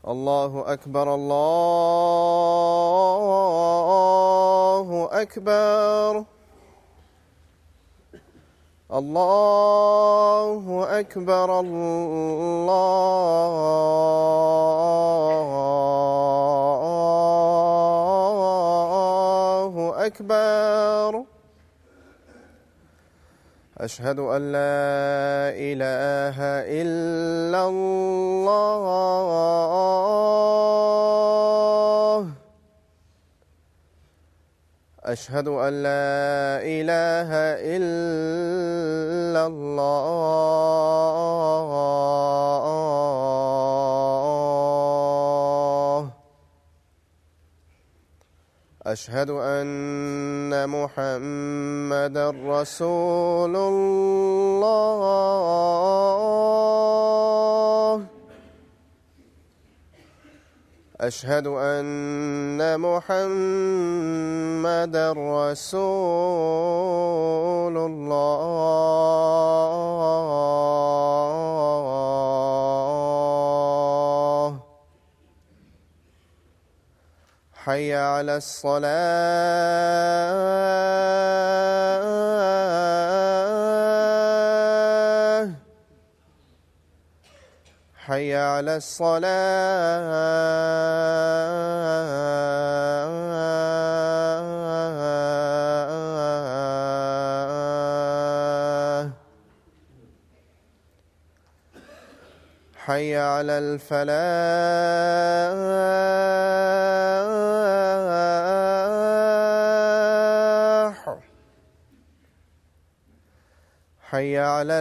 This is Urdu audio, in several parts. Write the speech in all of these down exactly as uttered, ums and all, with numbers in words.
الله أكبر الله أكبر الله أكبر الله أكبر. أشهد أن لا إله إلا الله أشهد أن لا إله إلا الله أشهد أن محمدًا رسول الله أشهد أن محمدًا رسول الله. حي على الصلاة حي على الصلاة حي على الفلاح حي على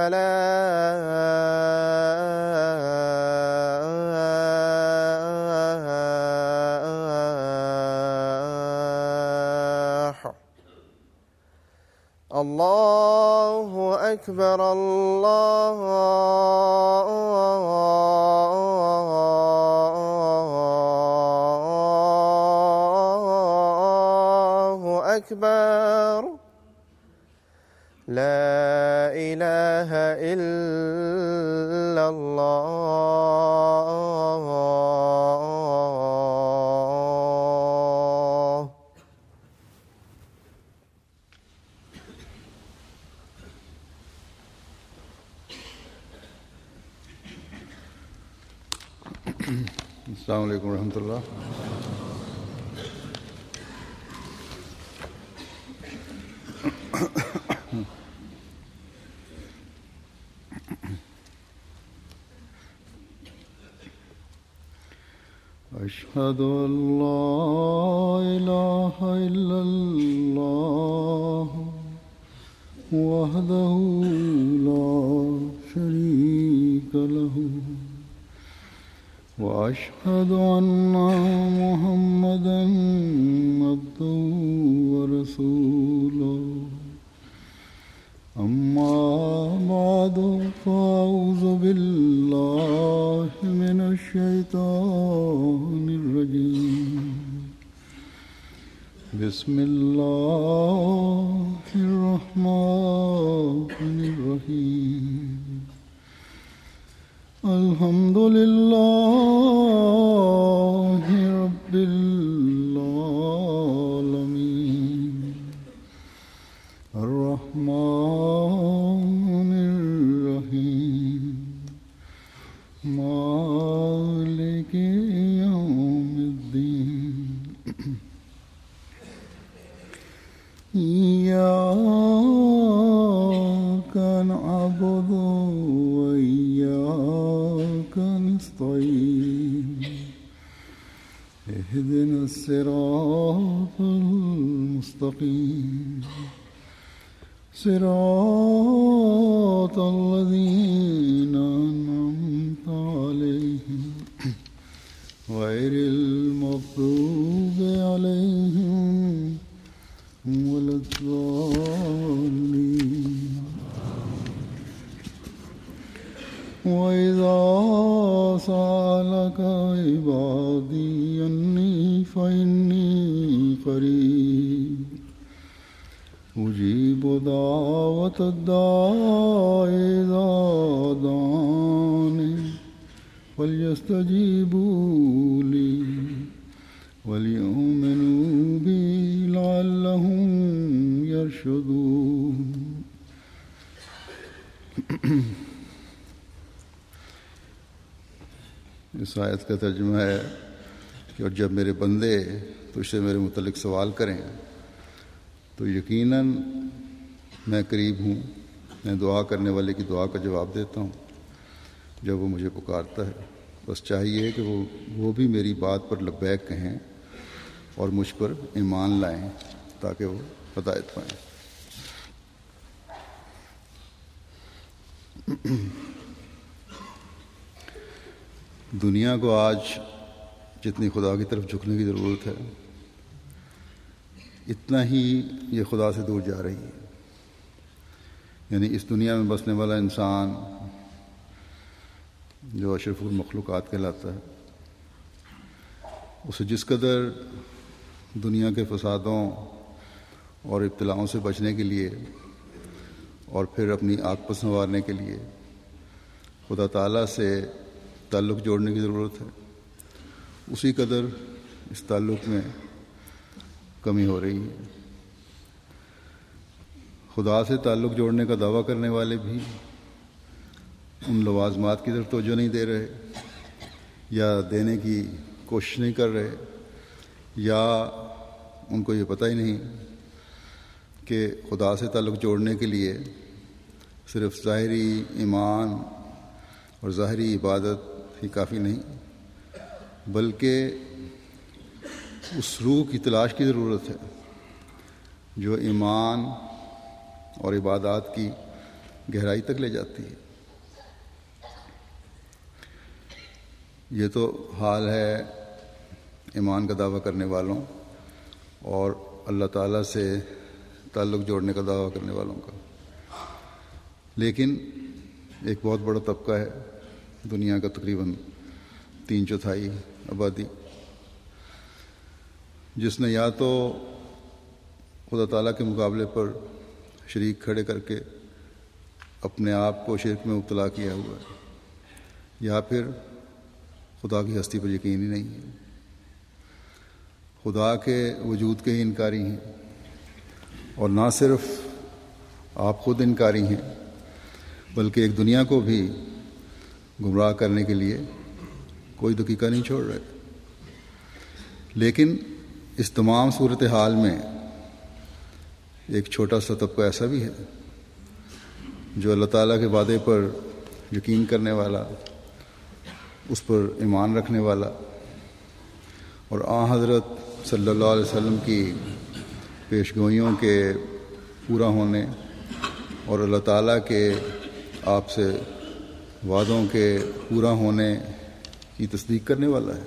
الفلاح. الله أكبر الله أكبر. لا إله إلا الله. السلام عليكم ورحمة الله. أشهد أن لا إله إلا الله وحده لا شريك له وأشهد أن محمدًا عبده ورسوله. أما بعد فأعوذ بالله من الشيطان الرجيم. بسم الله الرحمن الرحيم. الحمد لله رب العالمين الرحمن الرحيم مالك يوم الدين. إياك نعبد وإياك نستعين. اهدنا الصراط المستقيم صراط الذين أنعمت عليهم غير المغضوب عليهم ولا الضالين. وإذا سألك عبادي أني فإني قريب أجيب دعوة الداع إذا دعاني فليستجيبوا لي وليؤمنوا بي لعلهم يرشدون. اس آیت کا ترجمہ ہے کہ اور جب میرے بندے تجھ سے میرے متعلق سوال کریں تو یقیناً میں قریب ہوں، میں دعا کرنے والے کی دعا کا جواب دیتا ہوں جب وہ مجھے پکارتا ہے. بس چاہیے کہ وہ وہ بھی میری بات پر لبیک کہیں اور مجھ پر ایمان لائیں تاکہ وہ ہدایت پائیں. دنیا کو آج جتنی خدا کی طرف جھکنے کی ضرورت ہے اتنا ہی یہ خدا سے دور جا رہی ہے. یعنی اس دنیا میں بسنے والا انسان جو اشرف المخلوقات کہلاتا ہے، اسے جس قدر دنیا کے فسادوں اور ابتلاؤں سے بچنے کے لیے اور پھر اپنی آنکھ پر سنوارنے کے لیے خدا تعالیٰ سے تعلق جوڑنے کی ضرورت ہے، اسی قدر اس تعلق میں کمی ہو رہی ہے. خدا سے تعلق جوڑنے کا دعویٰ کرنے والے بھی ان لوازمات کی طرف توجہ نہیں دے رہے، یا دینے کی کوشش نہیں کر رہے، یا ان کو یہ پتہ ہی نہیں کہ خدا سے تعلق جوڑنے کے لیے صرف ظاہری ایمان اور ظاہری عبادت ہی کافی نہیں، بلکہ اس روح کی تلاش کی ضرورت ہے جو ایمان اور عبادات کی گہرائی تک لے جاتی ہے. یہ تو حال ہے ایمان کا دعویٰ کرنے والوں اور اللہ تعالیٰ سے تعلق جوڑنے کا دعویٰ کرنے والوں کا. لیکن ایک بہت بڑا طبقہ ہے دنیا کا، تقریباً تین چوتھائی آبادی، جس نے یا تو خدا تعالیٰ کے مقابلے پر شریک کھڑے کر کے اپنے آپ کو شرک میں مبتلا کیا ہوا ہے، یا پھر خدا کی ہستی پر یقین ہی نہیں ہے، خدا کے وجود کے ہی انکاری ہیں. اور نہ صرف آپ خود انکاری ہیں بلکہ ایک دنیا کو بھی گمراہ کرنے کے لیے کوئی دقیقہ نہیں چھوڑ رہے. لیکن اس تمام صورتحال میں ایک چھوٹا سا طبقہ ایسا بھی ہے جو اللہ تعالیٰ کے وعدے پر یقین کرنے والا، اس پر ایمان رکھنے والا، اور آن حضرت صلی اللہ علیہ وسلم کی پیشگوئیوں کے پورا ہونے اور اللہ تعالیٰ کے آپ سے وعدوں کے پورا ہونے کی تصدیق کرنے والا ہے،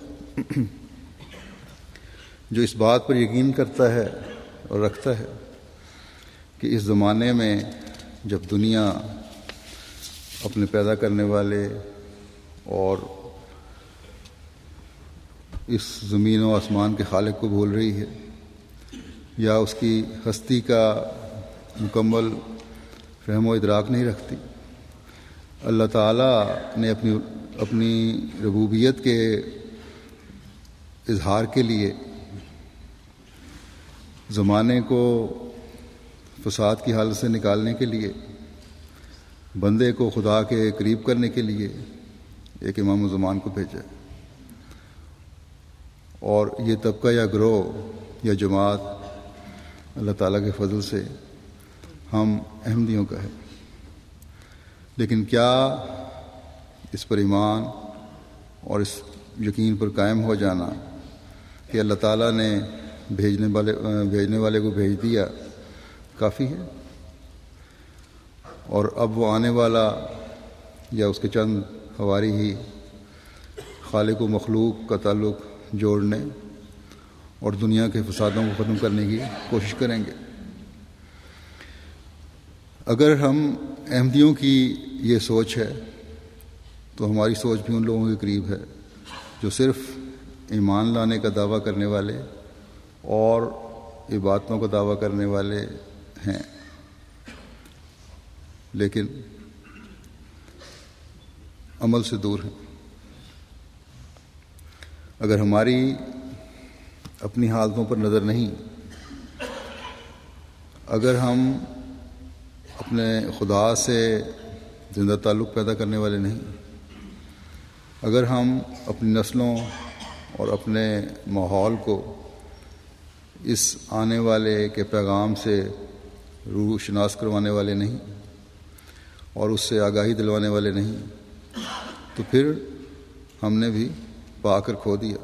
جو اس بات پر یقین کرتا ہے اور رکھتا ہے کہ اس زمانے میں جب دنیا اپنے پیدا کرنے والے اور اس زمین و آسمان کے خالق کو بھول رہی ہے، یا اس کی ہستی کا مکمل فہم و ادراک نہیں رکھتی، اللہ تعالیٰ نے اپنی اپنی ربوبیت کے اظہار کے لیے زمانے کو فساد کی حالت سے نکالنے کے لیے، بندے کو خدا کے قریب کرنے کے لیے ایک امام الزمان کو بھیجا. اور یہ طبقہ یا گروہ یا جماعت اللہ تعالیٰ کے فضل سے ہم احمدیوں کا ہے. لیکن کیا اس پر ایمان اور اس یقین پر قائم ہو جانا کہ اللہ تعالیٰ نے بھیجنے والے بھیجنے والے کو بھیج دیا کافی ہے، اور اب وہ آنے والا یا اس کے چند حواری ہی خالق و مخلوق کا تعلق جوڑنے اور دنیا کے فسادوں کو ختم کرنے کی کوشش کریں گے؟ اگر ہم احمدیوں کی یہ سوچ ہے تو ہماری سوچ بھی ان لوگوں کے قریب ہے جو صرف ایمان لانے کا دعویٰ کرنے والے اور عبادتوں کا دعویٰ کرنے والے ہیں، لیکن عمل سے دور ہیں. اگر ہماری اپنی حالتوں پر نظر نہیں، اگر ہم اپنے خدا سے زندہ تعلق پیدا کرنے والے نہیں، اگر ہم اپنی نسلوں اور اپنے ماحول کو اس آنے والے کے پیغام سے روح شناس کروانے والے نہیں اور اس سے آگاہی دلوانے والے نہیں، تو پھر ہم نے بھی پا کر کھو دیا۔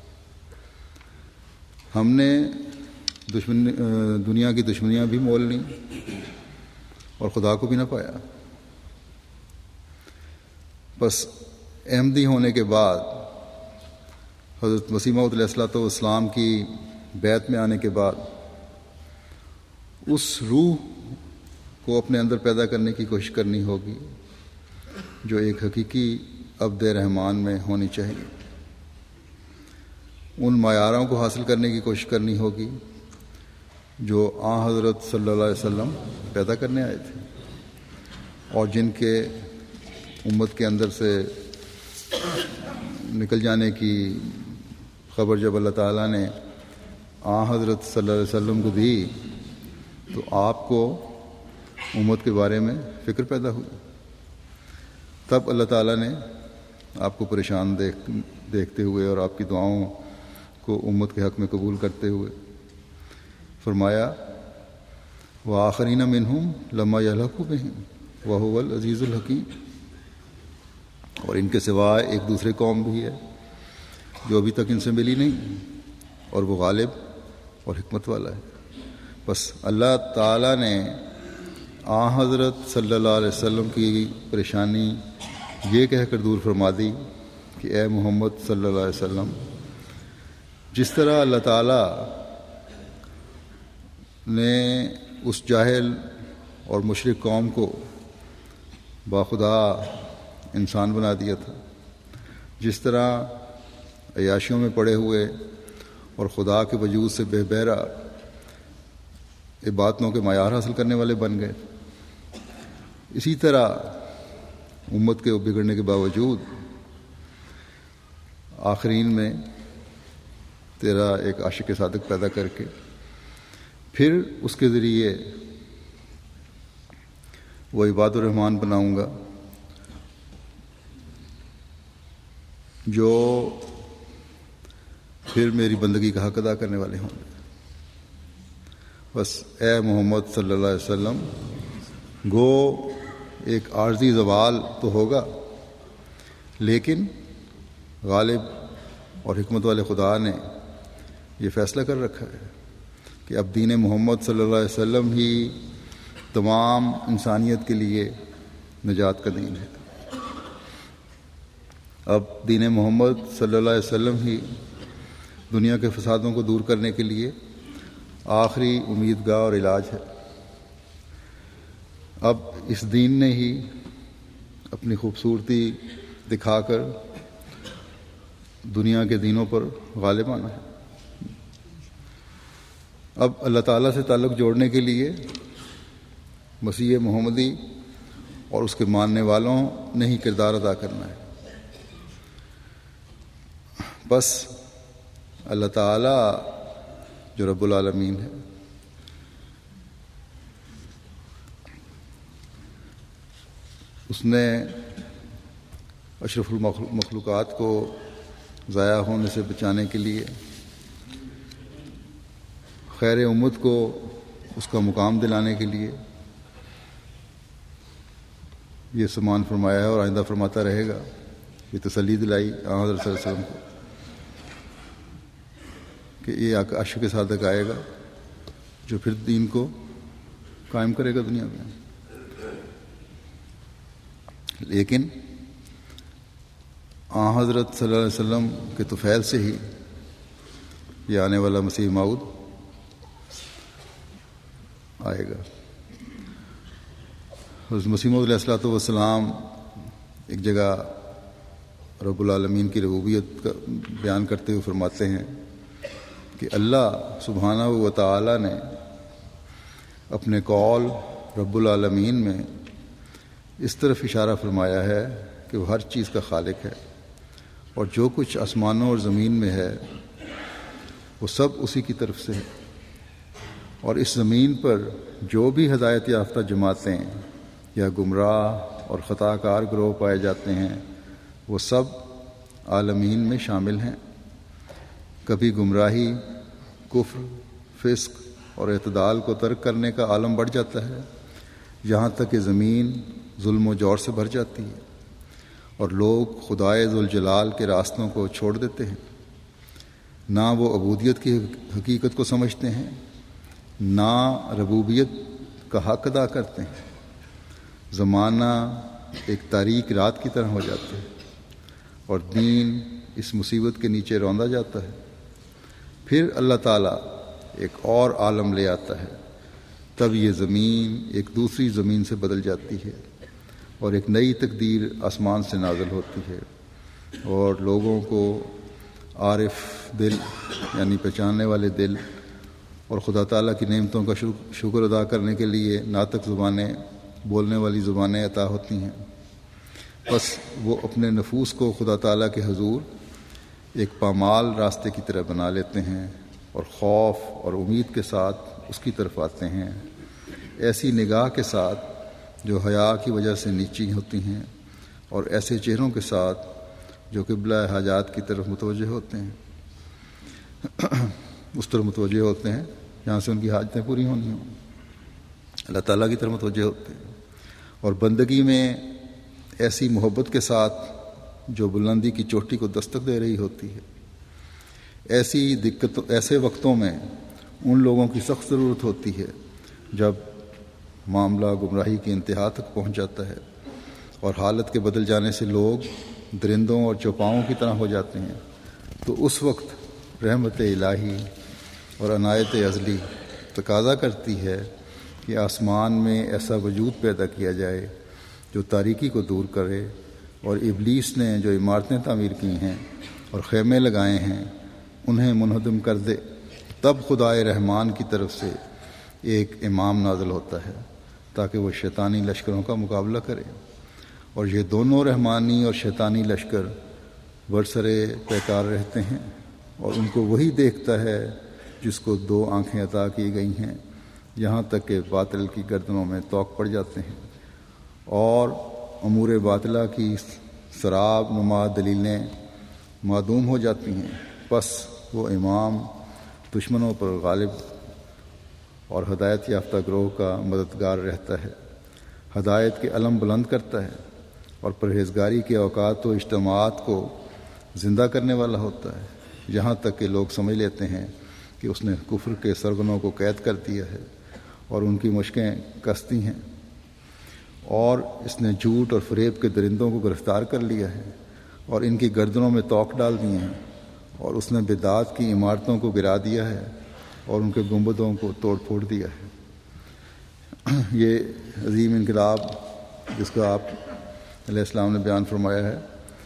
ہم نے دشمن دنیا کی دشمنیاں بھی مول لیں اور خدا کو بھی نہ پایا۔ بس احمدی ہونے کے بعد، حضرت مسیح موعود علیہ الصلوۃ والسلام کی بیعت میں آنے کے بعد، اس روح کو اپنے اندر پیدا کرنے کی کوشش کرنی ہوگی جو ایک حقیقی عبد رحمان میں ہونی چاہیے۔ ان معیاروں کو حاصل کرنے کی کوشش کرنی ہوگی جو آن حضرت صلی اللہ علیہ وسلم پیدا کرنے آئے تھے، اور جن کے امت کے اندر سے نکل جانے کی خبر جب اللہ تعالیٰ نے آن حضرت صلی اللہ علیہ وسلم کو دی تو آپ کو امت کے بارے میں فکر پیدا ہوئی۔ تب اللہ تعالیٰ نے آپ کو پریشان دیکھ دیکھتے ہوئے اور آپ کی دعاؤں کو امت کے حق میں قبول کرتے ہوئے فرمایا، وآخرین منہم لما یلحقوا بہم وہو العزیز الحکیم، اور ان کے سوائے ایک دوسرے قوم بھی ہے جو ابھی تک ان سے ملی نہیں، اور وہ غالب اور حکمت والا ہے۔ بس اللہ تعالیٰ نے آن حضرت صلی اللہ علیہ وسلم کی پریشانی یہ کہہ کر دور فرما دی کہ اے محمد صلی اللہ علیہ وسلم، جس طرح اللہ تعالیٰ نے اس جاہل اور مشرک قوم کو باخدا انسان بنا دیا تھا، جس طرح عیاشیوں میں پڑے ہوئے اور خدا کے وجود سے بے بہرا عبادتوں کے معیار حاصل کرنے والے بن گئے، اسی طرح امت کے بگڑنے کے باوجود آخرین میں تیرا ایک عاشق صادق پیدا کر کے پھر اس کے ذریعے وہ عباد الرحمن بناؤں گا جو پھر میری بندگی کا حق ادا کرنے والے ہوں گے۔ بس اے محمد صلی اللہ علیہ وسلم، گو ایک عارضی زوال تو ہوگا، لیکن غالب اور حکمت والے خدا نے یہ فیصلہ کر رکھا ہے کہ اب دین محمد صلی اللہ علیہ وسلم ہی تمام انسانیت کے لیے نجات کا دین ہے۔ اب دین محمد صلی اللہ علیہ وسلم ہی دنیا کے فسادوں کو دور کرنے کے لیے آخری امیدگاہ اور علاج ہے۔ اب اس دین نے ہی اپنی خوبصورتی دکھا کر دنیا کے دینوں پر غالب آنا ہے۔ اب اللہ تعالیٰ سے تعلق جوڑنے کے لیے مسیح محمدی اور اس کے ماننے والوں نے ہی کردار ادا کرنا ہے۔ بس اللہ تعالیٰ جو رب العالمین ہے، اس نے اشرف المخلوقات کو ضائع ہونے سے بچانے کے لیے خیر امت کو اس کا مقام دلانے کے لیے یہ سامان فرمایا ہے اور آئندہ فرماتا رہے گا۔ یہ تسلی دلائی آن حضرت صلی اللہ علیہ وسلم کو کہ یہ عاشق صادق آئے گا جو پھر دین کو قائم کرے گا دنیا میں۔ لیکن آن حضرت صلی اللہ علیہ وسلم کے طفیل سے ہی یہ آنے والا مسیح موعود آئے گا۔ حضرت مسیح موعود علیہ الصلوۃ والسلام ایک جگہ رب العالمین کی ربوبیت کا بیان کرتے ہوئے فرماتے ہیں کہ اللہ سبحانہ و تعالی نے اپنے قول رب العالمین میں اس طرف اشارہ فرمایا ہے کہ وہ ہر چیز کا خالق ہے، اور جو کچھ آسمانوں اور زمین میں ہے وہ سب اسی کی طرف سے ہے، اور اس زمین پر جو بھی ہدایت یافتہ جماعتیں یا گمراہ اور خطا کار گروہ پائے جاتے ہیں وہ سب عالمین میں شامل ہیں۔ کبھی گمراہی، کفر، فسق اور اعتدال کو ترک کرنے کا عالم بڑھ جاتا ہے، یہاں تک کہ زمین ظلم و جور سے بھر جاتی ہے اور لوگ خدائے ذوالجلال کے راستوں کو چھوڑ دیتے ہیں۔ نہ وہ عبودیت کی حقیقت کو سمجھتے ہیں، نہ ربوبیت کا حق ادا کرتے ہیں۔ زمانہ ایک تاریک رات کی طرح ہو جاتا ہے اور دین اس مصیبت کے نیچے روندا جاتا ہے۔ پھر اللہ تعالیٰ ایک اور عالم لے آتا ہے، تب یہ زمین ایک دوسری زمین سے بدل جاتی ہے اور ایک نئی تقدیر آسمان سے نازل ہوتی ہے، اور لوگوں کو عارف دل یعنی پہچاننے والے دل اور خدا تعالیٰ کی نعمتوں کا شکر ادا کرنے کے لیے ناطق زبانیں، بولنے والی زبانیں عطا ہوتی ہیں۔ بس وہ اپنے نفوس کو خدا تعالیٰ کے حضور ایک پامال راستے کی طرح بنا لیتے ہیں اور خوف اور امید کے ساتھ اس کی طرف آتے ہیں، ایسی نگاہ کے ساتھ جو حیا کی وجہ سے نیچی ہوتی ہیں، اور ایسے چہروں کے ساتھ جو قبلہ حاجات کی طرف متوجہ ہوتے ہیں اس طرف متوجہ ہوتے ہیں جہاں سے ان کی حاجتیں پوری ہونی ہوں، اللہ تعالیٰ کی طرف متوجہ ہوتے ہیں، اور بندگی میں ایسی محبت کے ساتھ جو بلندی کی چوٹی کو دستک دے رہی ہوتی ہے۔ ایسی دقت ایسے وقتوں میں ان لوگوں کی سخت ضرورت ہوتی ہے جب معاملہ گمراہی کی انتہا تک پہنچ جاتا ہے اور حالت کے بدل جانے سے لوگ درندوں اور چوپاؤں کی طرح ہو جاتے ہیں، تو اس وقت رحمت الہی اور عنایت ازلی تقاضا کرتی ہے کہ آسمان میں ایسا وجود پیدا کیا جائے جو تاریکی کو دور کرے، اور ابلیس نے جو عمارتیں تعمیر کی ہیں اور خیمے لگائے ہیں انہیں منہدم کر دے۔ تب خدائے رحمان کی طرف سے ایک امام نازل ہوتا ہے تاکہ وہ شیطانی لشکروں کا مقابلہ کرے، اور یہ دونوں رحمانی اور شیطانی لشکر برسرے پیکار رہتے ہیں، اور ان کو وہی دیکھتا ہے جس کو دو آنکھیں عطا کی گئی ہیں، یہاں تک کہ باطل کی گردنوں میں توق پڑ جاتے ہیں اور امور باطلہ کی سراب نما دلیلیں معدوم ہو جاتی ہیں۔ پس وہ امام دشمنوں پر غالب اور ہدایت یافتہ گروہ کا مددگار رہتا ہے، ہدایت کے علم بلند کرتا ہے اور پرہیزگاری کے اوقات و اجتماعات کو زندہ کرنے والا ہوتا ہے، یہاں تک کہ لوگ سمجھ لیتے ہیں کہ اس نے کفر کے سرغنوں کو قید کر دیا ہے اور ان کی مشقیں کستی ہیں، اور اس نے جھوٹ اور فریب کے درندوں کو گرفتار کر لیا ہے اور ان کی گردنوں میں توق ڈال دیے ہیں، اور اس نے بدعات کی عمارتوں کو گرا دیا ہے اور ان کے گنبدوں کو توڑ پھوڑ دیا ہے۔ یہ عظیم انقلاب جس کا آپ علیہ السلام نے بیان فرمایا ہے،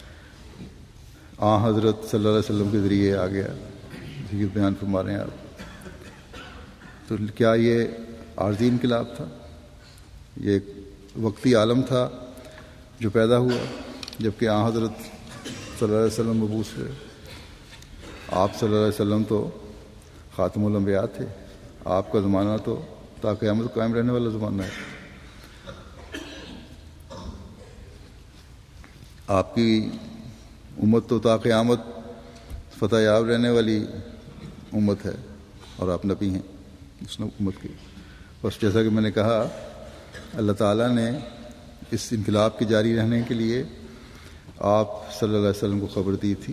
آ حضرت صلی اللہ علیہ وسلم کے ذریعے آ گیا، یہ بیان فرما رہے ہیں آپ۔ تو کیا یہ عارضی انقلاب تھا؟ یہ ایک وقتی عالم تھا جو پیدا ہوا جبکہ آ حضرت صلی اللہ علیہ وسلم مبعوث ہوئے۔ آپ صلی اللہ علیہ وسلم تو خاتم الانبیاء تھے، آپ کا زمانہ تو تا قیامت قائم رہنے والا زمانہ ہے۔ آپ کی امت تو تا قیامت فتح یاب رہنے والی امت ہے، اور آپ نبی ہیں اس امت کی۔ بس جیسا کہ میں نے کہا، اللہ تعالیٰ نے اس انقلاب کے جاری رہنے کے لیے آپ صلی اللہ علیہ وسلم کو خبر دی تھی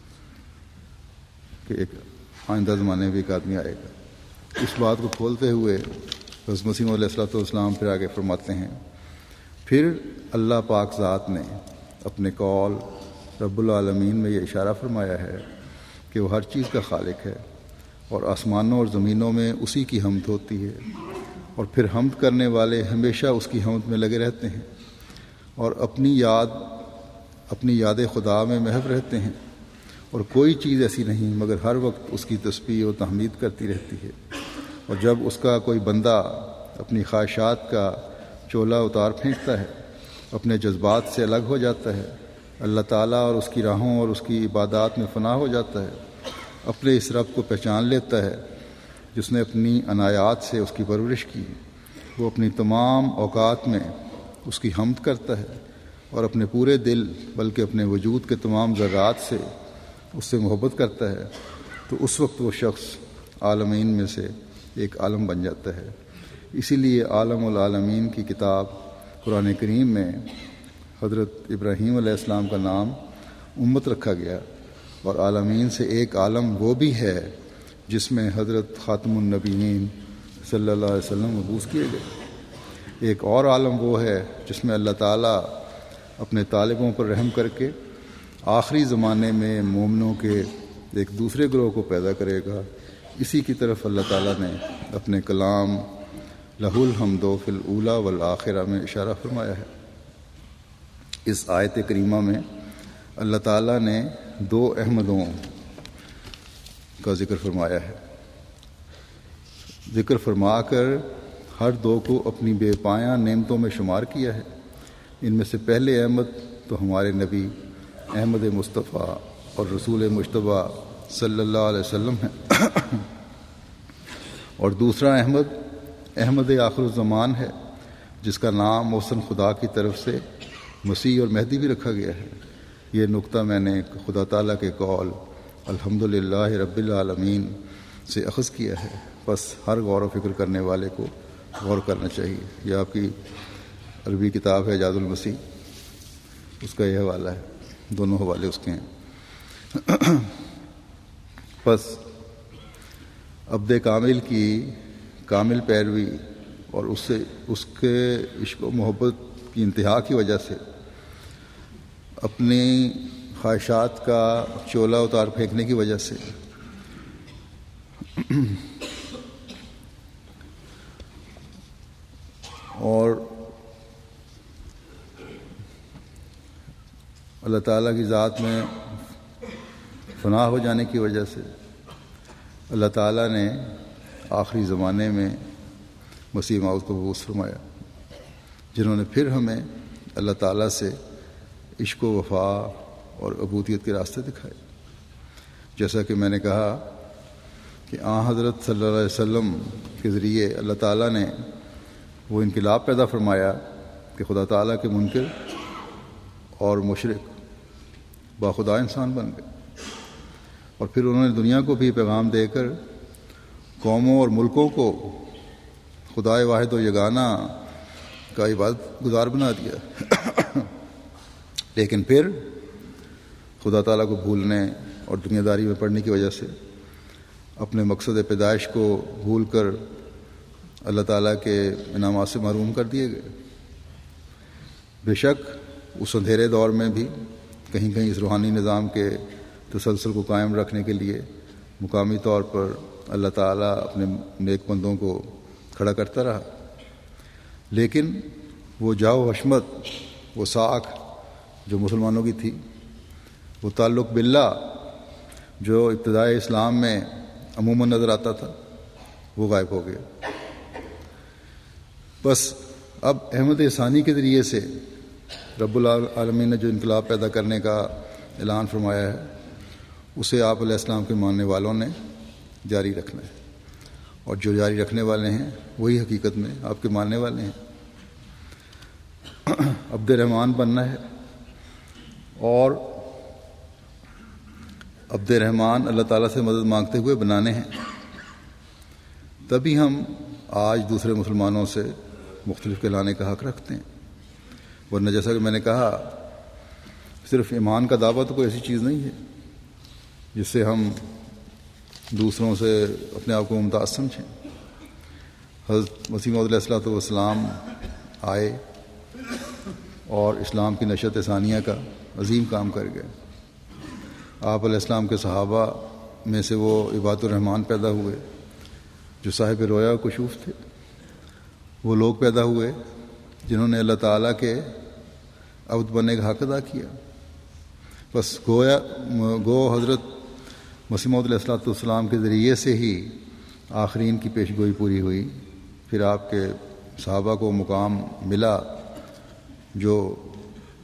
کہ ایک آئندہ زمانے میں ایک آدمی آئے گا۔ اس بات کو کھولتے ہوئے حضرت مسیح علیہ الصلوۃ والسلام پھر آگے فرماتے ہیں، پھر اللہ پاک ذات نے اپنے قول رب العالمین میں یہ اشارہ فرمایا ہے کہ وہ ہر چیز کا خالق ہے، اور آسمانوں اور زمینوں میں اسی کی حمد ہوتی ہے، اور پھر حمد کرنے والے ہمیشہ اس کی حمد میں لگے رہتے ہیں اور اپنی یاد اپنی یاد خدا میں محو رہتے ہیں، اور کوئی چیز ایسی نہیں مگر ہر وقت اس کی تسبیح و تحمید کرتی رہتی ہے، اور جب اس کا کوئی بندہ اپنی خواہشات کا چولا اتار پھینکتا ہے، اپنے جذبات سے الگ ہو جاتا ہے، اللہ تعالیٰ اور اس کی راہوں اور اس کی عبادات میں فنا ہو جاتا ہے، اپنے اس رب کو پہچان لیتا ہے جس نے اپنی عنایات سے اس کی پرورش کی، وہ اپنی تمام اوقات میں اس کی حمد کرتا ہے اور اپنے پورے دل بلکہ اپنے وجود کے تمام ذرات سے اس سے محبت کرتا ہے، تو اس وقت وہ شخص عالمین میں سے ایک عالم بن جاتا ہے۔ اسی لیے عالم العالمین کی کتاب قرآن کریم میں حضرت ابراہیم علیہ السلام کا نام امت رکھا گیا، اور عالمین سے ایک عالم وہ بھی ہے جس میں حضرت خاتم النبیین صلی اللہ علیہ وسلم مبعوث کیے گئے۔ ایک اور عالم وہ ہے جس میں اللہ تعالیٰ اپنے طالبوں پر رحم کر کے آخری زمانے میں مومنوں کے ایک دوسرے گروہ کو پیدا کرے گا۔ اسی کی طرف اللہ تعالیٰ نے اپنے کلام لہ الحمد فی الاولی والآخرہ میں اشارہ فرمایا ہے۔ اس آیت کریمہ میں اللہ تعالیٰ نے دو احمدوں کا ذکر فرمایا ہے، ذکر فرما کر ہر دو کو اپنی بے پایاں نعمتوں میں شمار کیا ہے۔ ان میں سے پہلے احمد تو ہمارے نبی احمد مصطفیٰ اور رسول مجتبیٰ صلی اللہ علیہ وسلم ہیں، اور دوسرا احمد احمد آخر الزمان ہے جس کا نام محسن خدا کی طرف سے مسیح اور مہدی بھی رکھا گیا ہے۔ یہ نقطہ میں نے خدا تعالیٰ کے قول الحمدللہ رب العالمین سے اخذ کیا ہے، بس ہر غور و فکر کرنے والے کو غور کرنا چاہیے۔ یہ آپ کی عربی کتاب ہے اعجاز المسیح، اس کا یہ حوالہ ہے، دونوں حوالے اس کے ہیں۔ بس عبد کامل کی کامل پیروی اور اس سے اس کے عشق و محبت کی انتہا کی وجہ سے اپنی خواہشات کا چولا اتار پھینکنے کی وجہ سے اور اللہ تعالیٰ کی ذات میں فنا ہو جانے کی وجہ سے اللہ تعالیٰ نے آخری زمانے میں مسیح موعود کو مبعوث فرمایا، جنہوں نے پھر ہمیں اللہ تعالیٰ سے عشق و وفا اور عبودیت کے راستے دکھائے۔ جیسا کہ میں نے کہا کہ آن حضرت صلی اللہ علیہ وسلم کے ذریعے اللہ تعالیٰ نے وہ انقلاب پیدا فرمایا کہ خدا تعالیٰ کے منکر اور مشرک باخدا انسان بن گئے، اور پھر انہوں نے دنیا کو بھی پیغام دے کر قوموں اور ملکوں کو خدائے واحد و یگانہ کا عبادت گزار بنا دیا۔ لیکن پھر خدا تعالیٰ کو بھولنے اور دنیا داری میں پڑنے کی وجہ سے اپنے مقصد پیدائش کو بھول کر اللہ تعالیٰ کے انعامات سے محروم کر دیے گئے۔ بے شک اس اندھیرے دور میں بھی کہیں کہیں اس روحانی نظام کے تسلسل کو قائم رکھنے کے لیے مقامی طور پر اللہ تعالیٰ اپنے نیک بندوں کو کھڑا کرتا رہا، لیکن وہ جاؤ حشمت، وہ ساکھ جو مسلمانوں کی تھی، وہ تعلق باللہ جو ابتدائے اسلام میں عموماً نظر آتا تھا، وہ غائب ہو گیا۔ بس اب احمد ثانی کے ذریعے سے رب العالمین نے جو انقلاب پیدا کرنے کا اعلان فرمایا ہے، اسے آپ علیہ السلام کے ماننے والوں نے جاری رکھنا ہے، اور جو جاری رکھنے والے ہیں وہی حقیقت میں آپ کے ماننے والے ہیں۔ عبد الرحمن بننا ہے، اور عبد الرحمن اللہ تعالیٰ سے مدد مانگتے ہوئے بنانے ہیں، تبھی ہم آج دوسرے مسلمانوں سے مختلف کہلانے کا حق رکھتے ہیں۔ ورنہ جیسا کہ میں نے کہا، صرف ایمان کا دعویٰ تو کوئی ایسی چیز نہیں ہے جس سے ہم دوسروں سے اپنے آپ کو ممتاز سمجھیں۔ حضرت مسیح موعود علیہ الصلوۃ والسلام آئے اور اسلام کی نشت ثانیہ کا عظیم کام کر گئے۔ آپ علیہ السلام کے صحابہ میں سے وہ عباد الرحمن پیدا ہوئے جو صاحب رویا و کشوف تھے، وہ لوگ پیدا ہوئے جنہوں نے اللہ تعالیٰ کے عبد بننے کا حق ادا کیا۔ بس گویا گو حضرت مسیح موعود علیہ الصلوۃ والسلام کے ذریعے سے ہی آخرین کی پیش گوئی پوری ہوئی، پھر آپ کے صحابہ کو مقام ملا جو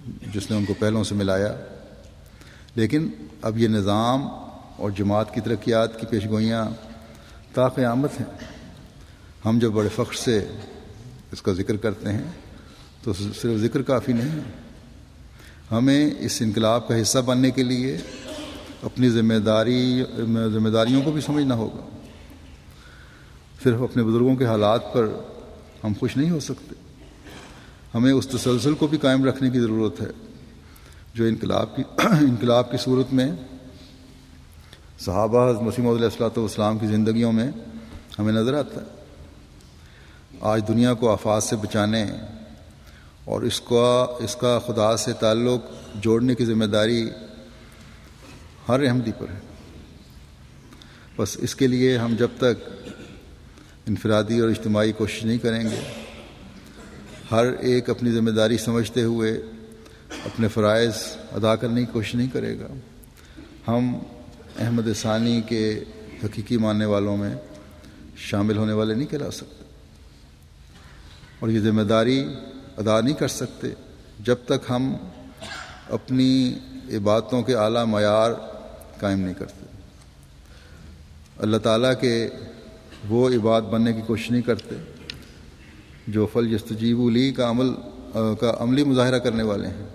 جس نے ان کو پہلوں سے ملایا، لیکن اب یہ نظام اور جماعت کی ترقیات کی پیشگوئیاں تا قیامت ہیں۔ ہم جب بڑے فخر سے اس کا ذکر کرتے ہیں تو صرف ذکر کافی نہیں ہے، ہمیں اس انقلاب کا حصہ بننے کے لیے اپنی ذمہ داری ذمہ داریوں کو بھی سمجھنا ہوگا۔ صرف اپنے بزرگوں کے حالات پر ہم خوش نہیں ہو سکتے، ہمیں اس تسلسل کو بھی قائم رکھنے کی ضرورت ہے جو انقلاب کی انقلاب کی صورت میں صحابہ حضرت مسیح موعود علیہ الصلوۃ والسلام کی زندگیوں میں ہمیں نظر آتا ہے۔ آج دنیا کو آفات سے بچانے اور اس کا اس کا خدا سے تعلق جوڑنے کی ذمہ داری ہر احمدی پر ہے۔ بس اس کے لیے ہم جب تک انفرادی اور اجتماعی کوشش نہیں کریں گے، ہر ایک اپنی ذمہ داری سمجھتے ہوئے اپنے فرائض ادا کرنے کی کوشش نہیں کرے گا، ہم احمد ثانی کے حقیقی ماننے والوں میں شامل ہونے والے نہیں کہلا سکتے، اور یہ ذمہ داری ادا نہیں کر سکتے جب تک ہم اپنی عبادتوں کے اعلیٰ معیار قائم نہیں کرتے، اللہ تعالیٰ کے وہ عباد بننے کی کوشش نہیں کرتے جو فل یستجیبوا لی کا عمل کا عملی مظاہرہ کرنے والے ہیں،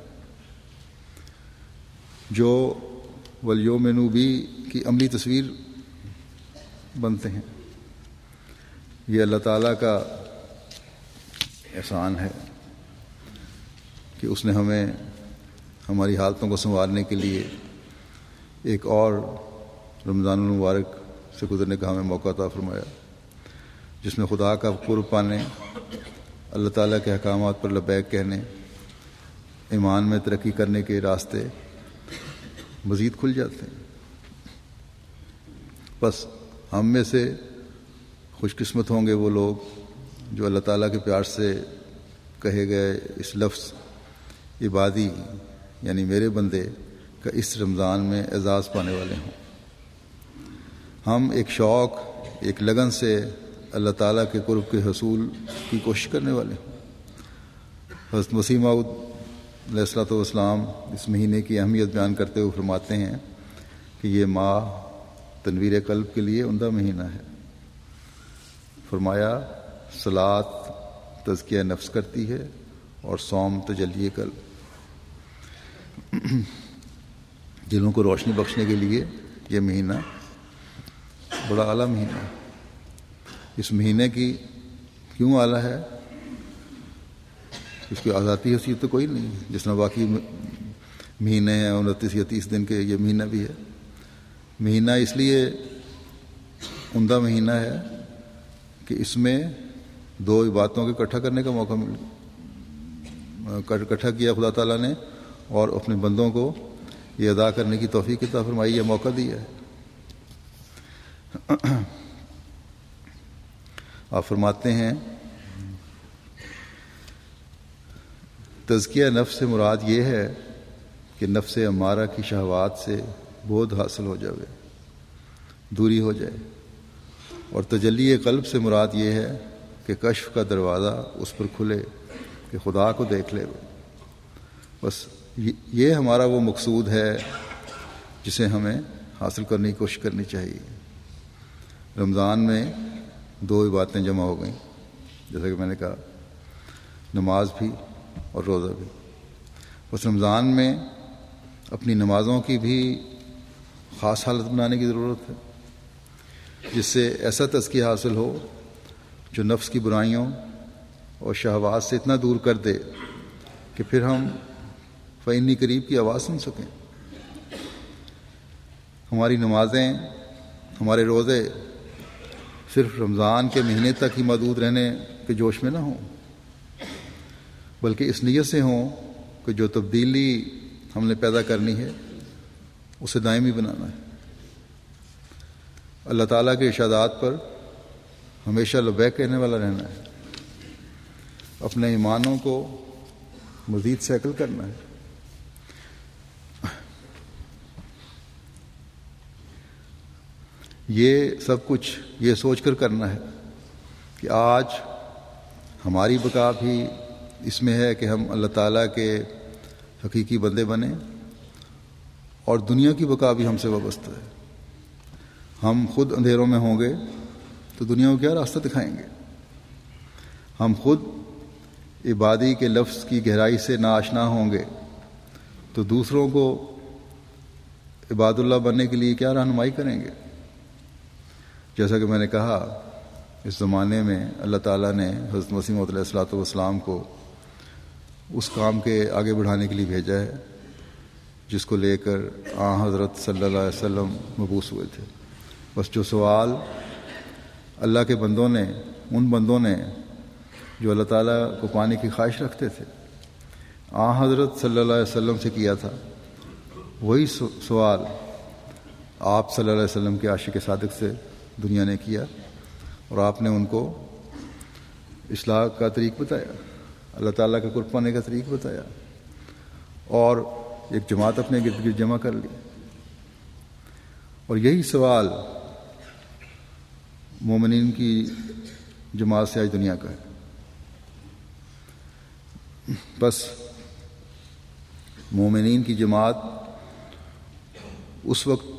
جو ولیؤمنوا بی کی عملی تصویر بنتے ہیں۔ یہ اللہ تعالیٰ کا احسان ہے کہ اس نے ہمیں ہماری حالتوں کو سنوارنے کے لیے ایک اور رمضان المبارک سے گزرنے کا ہمیں موقع عطا فرمایا، جس میں خدا کا قرب پانے، اللہ تعالیٰ کے احکامات پر لبیک کہنے، ایمان میں ترقی کرنے کے راستے مزید کھل جاتے ہیں۔ بس ہم میں سے خوش قسمت ہوں گے وہ لوگ جو اللہ تعالیٰ کے پیار سے کہے گئے اس لفظ عبادی یعنی میرے بندے کا اس رمضان میں اعزاز پانے والے ہوں۔ ہم ایک شوق، ایک لگن سے اللہ تعالیٰ کے قرب کے حصول کی کوشش کرنے والے ہوں۔ حضرت مسیح موعود علیہ الصلوۃ والسلام اس مہینے کی اہمیت بیان کرتے ہوئے فرماتے ہیں کہ یہ ماہ تنویر قلب کے لیے عمدہ مہینہ ہے۔ فرمایا صلاۃ تزکیہ نفس کرتی ہے اور صوم تجلی قلب، دلوں کو روشنی بخشنے کے لیے یہ مہینہ بڑا اعلیٰ مہینہ ہے۔ اس مہینے کی کیوں اعلیٰ ہے؟ اس کی ذاتی حیثیت تو کوئی نہیں، جس طرح باقی مہینے ہیں انتیس یا تیس دن کے، یہ مہینہ بھی ہے۔ مہینہ اس لیے عمدہ مہینہ ہے کہ اس میں دو عبادتوں کے اکٹھا کرنے کا موقع مل اکٹھا کیا خدا تعالیٰ نے، اور اپنے بندوں کو یہ ادا کرنے کی توفیق عطا فرمائی، یہ موقع دیا ہے۔ آپ فرماتے ہیں تزکیہ نفس سے مراد یہ ہے کہ نفس امارہ کی شہوات سے بودھ حاصل ہو جائے، دوری ہو جائے، اور تجلی قلب سے مراد یہ ہے کہ کشف کا دروازہ اس پر کھلے کہ خدا کو دیکھ لے۔ بس یہ ہمارا وہ مقصود ہے جسے ہمیں حاصل کرنے کی کوشش کرنی چاہیے۔ رمضان میں دو عبادتیں جمع ہو گئیں، جیسا کہ میں نے کہا، نماز بھی اور روزہ بھی۔ بس رمضان میں اپنی نمازوں کی بھی خاص حالت بنانے کی ضرورت ہے، جس سے ایسا تزکیہ حاصل ہو جو نفس کی برائیوں اور شہوات سے اتنا دور کر دے کہ پھر ہم فإنی قریب کی آواز سن سکیں۔ ہماری نمازیں، ہمارے روزے صرف رمضان کے مہینے تک ہی محدود رہنے کے جوش میں نہ ہوں، بلکہ اس نیت سے ہوں کہ جو تبدیلی ہم نے پیدا کرنی ہے اسے دائمی بنانا ہے، اللہ تعالیٰ کے ارشادات پر ہمیشہ لبیک کہنے والا رہنا ہے، اپنے ایمانوں کو مزید سیکل کرنا ہے۔ یہ سب کچھ یہ سوچ کر کرنا ہے کہ آج ہماری بقا بھی اس میں ہے کہ ہم اللہ تعالیٰ کے حقیقی بندے بنیں، اور دنیا کی بقا بھی ہم سے وابستہ ہے۔ ہم خود اندھیروں میں ہوں گے تو دنیا کو کیا راستہ دکھائیں گے؟ ہم خود عبادی کے لفظ کی گہرائی سے ناآشنا ہوں گے تو دوسروں کو عباد اللہ بننے کے لیے کیا رہنمائی کریں گے؟ جیسا کہ میں نے کہا، اس زمانے میں اللہ تعالیٰ نے حضرت مسیح موعود علیہ الصلوۃ والسلام کو اس کام کے آگے بڑھانے کے لیے بھیجا ہے جس کو لے کر آن حضرت صلی اللہ علیہ وسلم مبعوث ہوئے تھے۔ بس جو سوال اللہ کے بندوں نے، ان بندوں نے جو اللہ تعالیٰ کو پانے کی خواہش رکھتے تھے، آن حضرت صلی اللہ علیہ وسلم سے کیا تھا، وہی سوال آپ صلی اللہ علیہ وسلم کے عاشق صادق سے دنیا نے کیا، اور آپ نے ان کو اصلاح کا طریق بتایا، اللہ تعالیٰ کا قرب پانے کا طریق بتایا، اور ایک جماعت اپنے گرد گرد جمع کر لی۔ اور یہی سوال مومنین کی جماعت سے آج دنیا کا ہے۔ بس مومنین کی جماعت اس وقت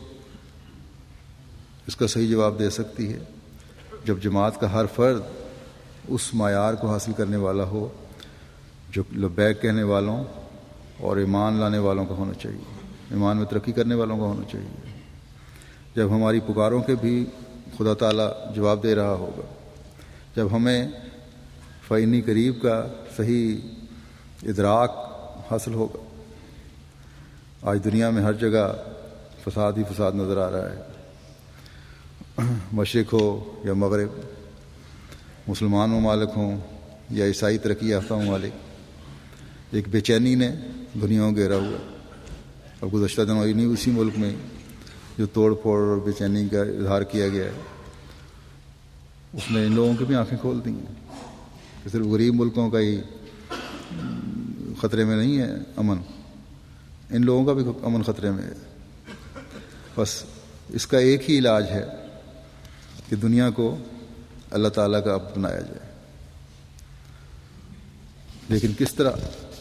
اس کا صحیح جواب دے سکتی ہے جب جماعت کا ہر فرد اس معیار کو حاصل کرنے والا ہو جو لبیک کہنے والوں اور ایمان لانے والوں کا ہونا چاہیے، ایمان میں ترقی کرنے والوں کا ہونا چاہیے۔ جب ہماری پکاروں کے بھی خدا تعالیٰ جواب دے رہا ہوگا، جب ہمیں فعنی قریب کا صحیح ادراک حاصل ہوگا۔ آج دنیا میں ہر جگہ فساد ہی فساد نظر آ رہا ہے، مشرق ہو یا مغرب، مسلمان ممالک ہوں یا عیسائی ترقی یافتہ ممالک، ایک بے چینی نے دنیا کو گھیرا ہوا۔ اب گزشتہ دنوں ہی نہیں، اسی ملک میں جو توڑ پھوڑ اور بے چینی کا اظہار کیا گیا ہے، اس نے ان لوگوں کی بھی آنکھیں کھول دی ہیں کہ صرف غریب ملکوں کا ہی خطرے میں نہیں ہے امن، ان لوگوں کا بھی امن خطرے میں ہے۔ بس اس کا ایک ہی علاج ہے کہ دنیا کو اللہ تعالیٰ کا عبد بنایا جائے، لیکن کس طرح؟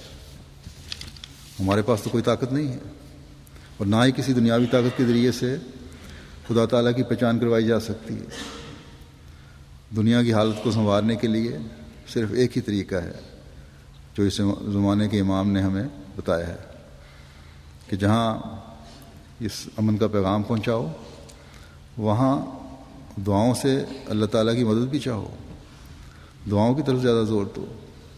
ہمارے پاس تو کوئی طاقت نہیں ہے، اور نہ ہی کسی دنیاوی طاقت کے ذریعے سے خدا تعالیٰ کی پہچان کروائی جا سکتی ہے۔ دنیا کی حالت کو سنوارنے کے لیے صرف ایک ہی طریقہ ہے جو اس زمانے کے امام نے ہمیں بتایا ہے کہ جہاں اس امن کا پیغام پہنچاؤ، وہاں دعاؤں سے اللہ تعالیٰ کی مدد بھی چاہو، دعاؤں کی طرف زیادہ زور دو۔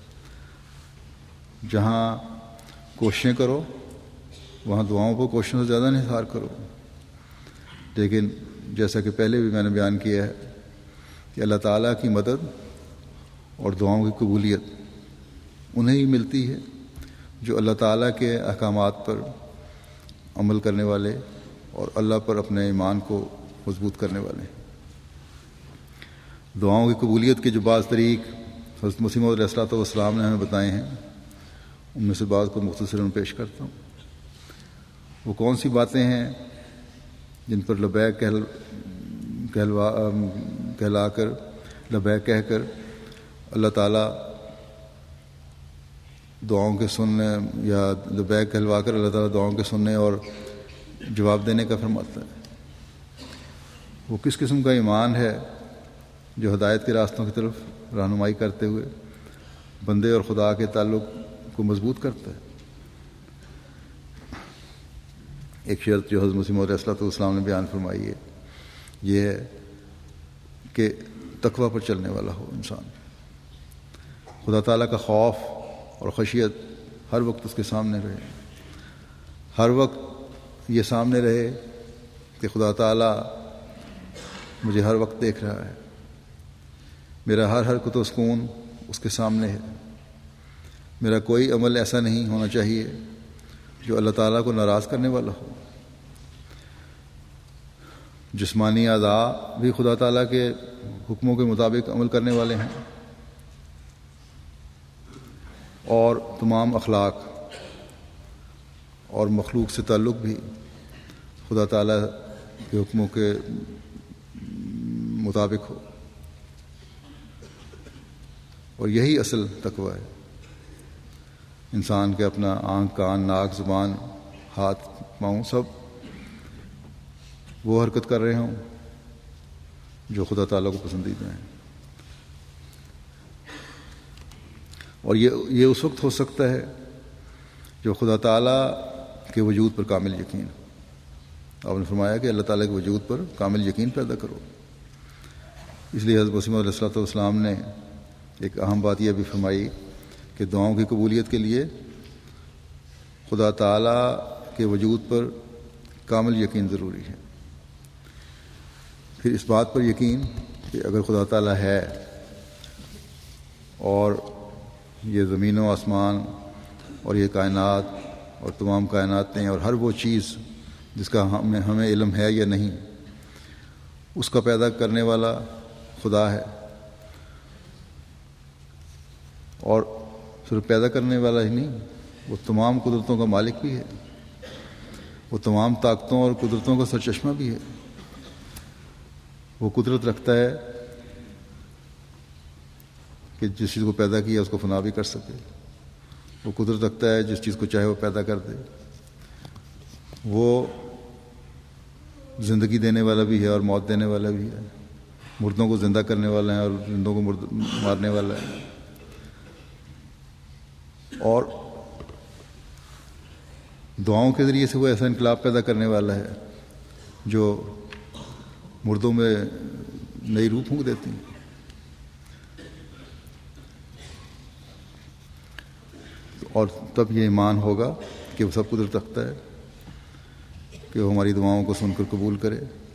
جہاں کوششیں کرو، وہاں دعاؤں پر کوششوں سے زیادہ انحصار کرو۔ لیکن جیسا کہ پہلے بھی میں نے بیان کیا ہے کہ اللہ تعالیٰ کی مدد اور دعاؤں کی قبولیت انہیں ہی ملتی ہے جو اللہ تعالیٰ کے احکامات پر عمل کرنے والے اور اللہ پر اپنے ایمان کو مضبوط کرنے والے ہیں۔ دعاؤں کی قبولیت کے جو بعض طریق حضرت مسیح موعود علیہ الصلوۃ والسلام نے ہمیں بتائے ہیں، ان میں سے بعض کو مختصراً پیش کرتا ہوں۔ وہ کون سی باتیں ہیں جن پر لبیک کہل کہلوا کہلا کر لبیک کہہ کر اللہ تعالیٰ دعاؤں کے سننے، یا لبیک کہلوا کر اللہ تعالیٰ دعاؤں کے سننے اور جواب دینے کا فرماتا ہے؟ وہ کس قسم کا ایمان ہے جو ہدایت کے راستوں کی طرف رہنمائی کرتے ہوئے بندے اور خدا کے تعلق کو مضبوط کرتا ہے؟ ایک شرط جو حضرت مسیح موعود علیہ الصلوۃ والسلام نے بیان فرمائی ہے، یہ ہے کہ تقوی پر چلنے والا ہو انسان، خدا تعالیٰ کا خوف اور خشیت ہر وقت اس کے سامنے رہے، ہر وقت یہ سامنے رہے کہ خدا تعالیٰ مجھے ہر وقت دیکھ رہا ہے، میرا ہر حرکت و سکون اس کے سامنے ہے، میرا کوئی عمل ایسا نہیں ہونا چاہیے جو اللہ تعالیٰ کو ناراض کرنے والا ہو۔ جسمانی اعضاء بھی خدا تعالیٰ کے حکموں کے مطابق عمل کرنے والے ہیں، اور تمام اخلاق اور مخلوق سے تعلق بھی خدا تعالیٰ کے حکموں کے مطابق ہو، اور یہی اصل تقویٰ ہے۔ انسان کے اپنا آنکھ، کان، ناک، زبان، ہاتھ، پاؤں سب وہ حرکت کر رہے ہوں جو خدا تعالیٰ کو پسندیدہ ہیں. اور یہ یہ اس وقت ہو سکتا ہے جو خدا تعالیٰ کے وجود پر کامل یقین. آپ نے فرمایا کہ اللہ تعالیٰ کے وجود پر کامل یقین پیدا کرو. اس لیے حضرت مسیح علیہ الصلوۃ والسلام نے ایک اہم بات یہ بھی فرمائی کہ دعاؤں کی قبولیت کے لیے خدا تعالیٰ کے وجود پر کامل یقین ضروری ہے. پھر اس بات پر یقین کہ اگر خدا تعالیٰ ہے اور یہ زمین و آسمان اور یہ کائنات اور تمام کائناتیں اور ہر وہ چیز جس کا ہمیں ہمیں علم ہے یا نہیں، اس کا پیدا کرنے والا خدا ہے. اور صرف پیدا کرنے والا ہی نہیں، وہ تمام قدرتوں کا مالک بھی ہے، وہ تمام طاقتوں اور قدرتوں کا سرچشمہ بھی ہے. وہ قدرت رکھتا ہے کہ جس چیز کو پیدا کیا اس کو فنا بھی کر سکے. وہ قدرت رکھتا ہے جس چیز کو چاہے وہ پیدا کر دے. وہ زندگی دینے والا بھی ہے اور موت دینے والا بھی ہے. مردوں کو زندہ کرنے والا ہے اور زندوں کو مرد مارنے والا ہے. اور دعاؤں کے ذریعے سے وہ ایسا انقلاب پیدا کرنے والا ہے جو مردوں میں نئی روح پھونک دیتی ہیں. اور تب یہ ایمان ہوگا کہ وہ سب قدرت رکھتا ہے کہ وہ ہماری دعاؤں کو سن کر قبول کرے.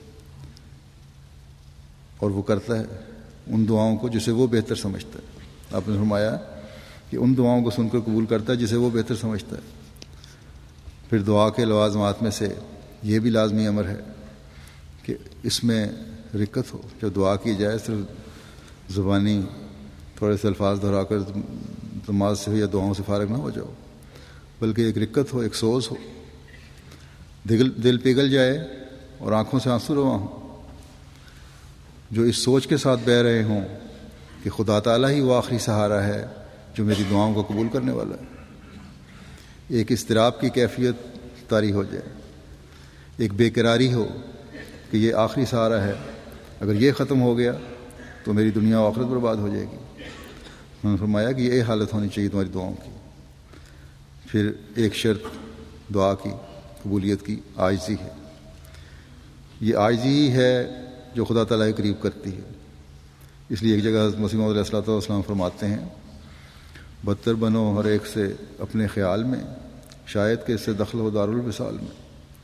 اور وہ کرتا ہے ان دعاؤں کو جسے وہ بہتر سمجھتا ہے. آپ نے فرمایا کہ ان دعاؤں کو سن کر قبول کرتا ہے جسے وہ بہتر سمجھتا ہے. پھر دعا کے لوازمات میں سے یہ بھی لازمی امر ہے کہ اس میں رکت ہو. جب دعا کی جائے صرف زبانی تھوڑے سے الفاظ دہرا کر نماز سے یا دعاؤں سے فارغ نہ ہو جاؤ، بلکہ ایک رکت ہو، ایک سوز ہو، دل دل پگھل جائے اور آنکھوں سے آنسو رواں ہوں، جو اس سوچ کے ساتھ بہہ رہے ہوں کہ خدا تعالیٰ ہی وہ آخری سہارا ہے جو میری دعاؤں کو قبول کرنے والا ہے. ایک اضطراب کی کیفیت طاری ہو جائے، ایک بے قراری ہو کہ یہ آخری سہارا ہے، اگر یہ ختم ہو گیا تو میری دنیا و آخرت برباد ہو جائے گی. انہوں نے فرمایا کہ یہ حالت ہونی چاہیے تمہاری دعاؤں کی. پھر ایک شرط دعا کی قبولیت کی عاجزی ہے. یہ عاجزی ہی ہے جو خدا تعالیٰ کے قریب کرتی ہے. اس لیے ایک جگہ حضرت مسیح موعود علیہ الصلوۃ والسلام فرماتے ہیں بدتر بنو ہر ایک سے اپنے خیال میں، شاید کہ اس سے دخل ہو دار الوصال میں.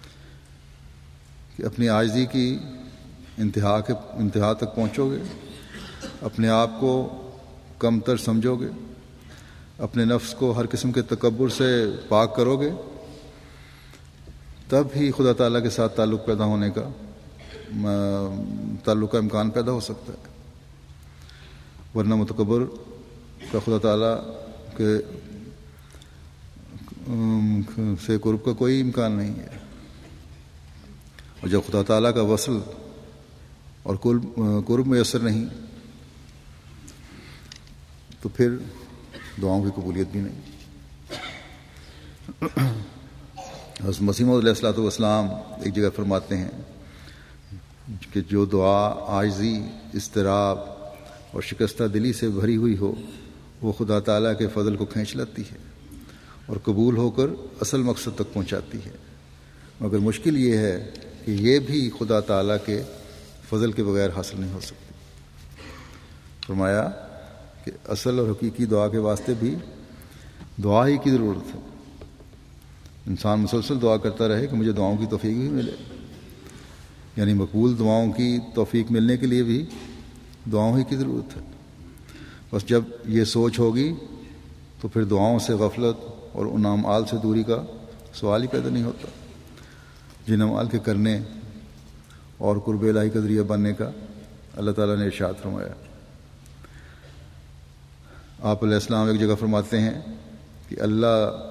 کہ اپنی عاجزی کی انتہا کے انتہا تک پہنچو گے، اپنے آپ کو کم تر سمجھو گے، اپنے نفس کو ہر قسم کے تکبر سے پاک کرو گے، تب ہی خدا تعالیٰ کے ساتھ تعلق پیدا ہونے کا تعلق کا امکان پیدا ہو سکتا ہے. ورنہ متکبر کا خدا تعالیٰ کے سے قرب کا کوئی امکان نہیں ہے. اور جب خدا تعالیٰ کا وصل اور قرب میسر نہیں تو پھر دعاؤں کی قبولیت بھی نہیں. حضرت مسیح موعود علیہ الصلوۃ والسلام ایک جگہ فرماتے ہیں کہ جو دعا عاجزی، اضطراب اور شکستہ دلی سے بھری ہوئی ہو وہ خدا تعالیٰ کے فضل کو کھینچ لیتی ہے اور قبول ہو کر اصل مقصد تک پہنچاتی ہے. مگر مشکل یہ ہے کہ یہ بھی خدا تعالیٰ کے فضل کے بغیر حاصل نہیں ہو سکتی. فرمایا کہ اصل اور حقیقی دعا کے واسطے بھی دعا ہی کی ضرورت ہے. انسان مسلسل دعا کرتا رہے کہ مجھے دعاؤں کی توفیق بھی ملے. یعنی مقبول دعاؤں کی توفیق ملنے کے لیے بھی دعاؤں ہی کی ضرورت ہے. بس جب یہ سوچ ہوگی تو پھر دعاؤں سے غفلت اور ان اعمال سے دوری کا سوال ہی پیدا نہیں ہوتا جن اعمال کے کرنے اور قرب الہی کا ذریعہ بننے کا اللہ تعالیٰ نے ارشاد فرمایا. آپ علیہ السلام ایک جگہ فرماتے ہیں کہ اللہ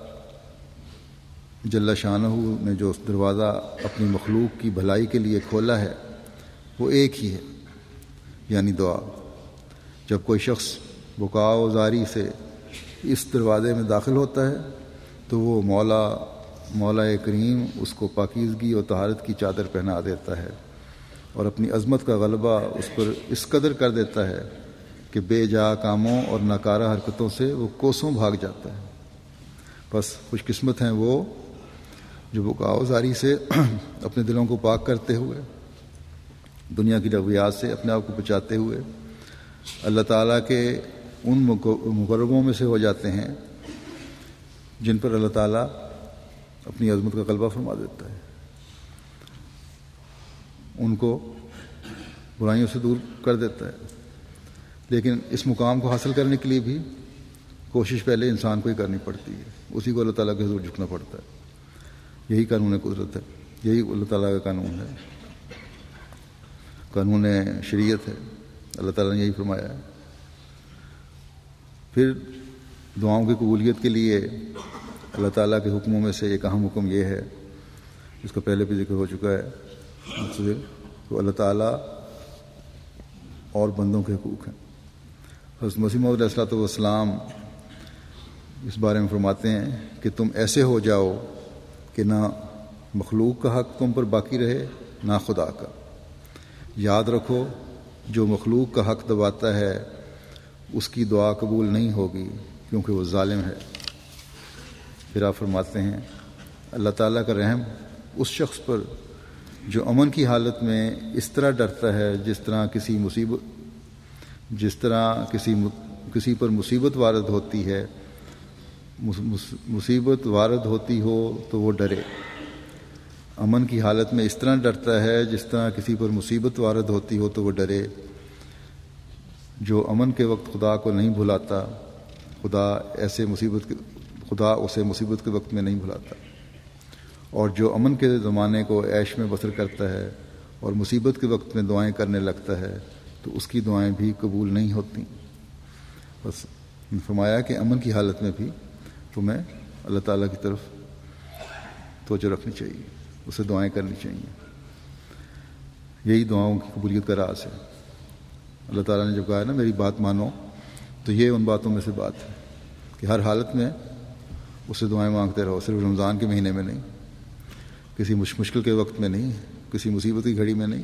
جل شانہ نے جو دروازہ اپنی مخلوق کی بھلائی کے لیے کھولا ہے وہ ایک ہی ہے، یعنی دعا. جب کوئی شخص بکا و زاری سے اس دروازے میں داخل ہوتا ہے تو وہ مولا مولا کریم اس کو پاکیزگی اور طہارت کی چادر پہنا دیتا ہے اور اپنی عظمت کا غلبہ اس پر اس قدر کر دیتا ہے کہ بے جا کاموں اور ناکارہ حرکتوں سے وہ کوسوں بھاگ جاتا ہے۔ بس خوش قسمت ہیں وہ جو بکاؤ زاری سے اپنے دلوں کو پاک کرتے ہوئے، دنیا کی لغویات سے اپنے آپ کو بچاتے ہوئے اللہ تعالیٰ کے ان مقربوں میں سے ہو جاتے ہیں جن پر اللہ تعالیٰ اپنی عظمت کا غلبہ فرما دیتا ہے، ان کو برائیوں سے دور کر دیتا ہے۔ لیکن اس مقام کو حاصل کرنے کے لیے بھی کوشش پہلے انسان کو ہی کرنی پڑتی ہے، اسی کو اللہ تعالیٰ کے حضور جھکنا پڑتا ہے۔ یہی قانون قدرت ہے، یہی اللہ تعالیٰ کا قانون ہے، قانون شریعت ہے، اللہ تعالیٰ نے یہی فرمایا ہے۔ پھر دعاؤں کی قبولیت کے لیے اللہ تعالیٰ کے حکموں میں سے ایک اہم حکم یہ ہے، جس کا پہلے بھی ذکر ہو چکا ہے، تو اللہ تعالیٰ اور بندوں کے حقوق ہیں۔ حضرت مسیح موعود علیہ الصلوۃ والسلام اس بارے میں فرماتے ہیں کہ تم ایسے ہو جاؤ کہ نہ مخلوق کا حق تم پر باقی رہے نہ خدا کا۔ یاد رکھو جو مخلوق کا حق دباتا ہے اس کی دعا قبول نہیں ہوگی کیونکہ وہ ظالم ہے۔ پھر آپ فرماتے ہیں اللہ تعالیٰ کا رحم اس شخص پر جو امن کی حالت میں اس طرح ڈرتا ہے جس طرح کسی مصیبت جس طرح کسی کسی پر مصیبت وارد ہوتی ہے مصیبت وارد ہوتی ہو تو وہ ڈرے۔ امن کی حالت میں اس طرح ڈرتا ہے جس طرح کسی پر مصیبت وارد ہوتی ہو تو وہ ڈرے۔ جو امن کے وقت خدا کو نہیں بھلاتا خدا ایسے مصیبت کے خدا اسے مصیبت کے وقت میں نہیں بھلاتا، اور جو امن کے زمانے کو عیش میں بسر کرتا ہے اور مصیبت کے وقت میں دعائیں کرنے لگتا ہے تو اس کی دعائیں بھی قبول نہیں ہوتی۔ بس فرمایا کہ امن کی حالت میں بھی تمہیں اللہ تعالیٰ کی طرف توجہ رکھنی چاہیے، اسے دعائیں کرنی چاہیے۔ یہی دعاؤں کی قبولیت کا راز ہے۔ اللہ تعالیٰ نے جب کہا ہے نا میری بات مانو، تو یہ ان باتوں میں سے بات ہے کہ ہر حالت میں اسے دعائیں مانگتے رہو، صرف رمضان کے مہینے میں نہیں، کسی مشکل کے وقت میں نہیں، کسی مصیبت کی گھڑی میں نہیں،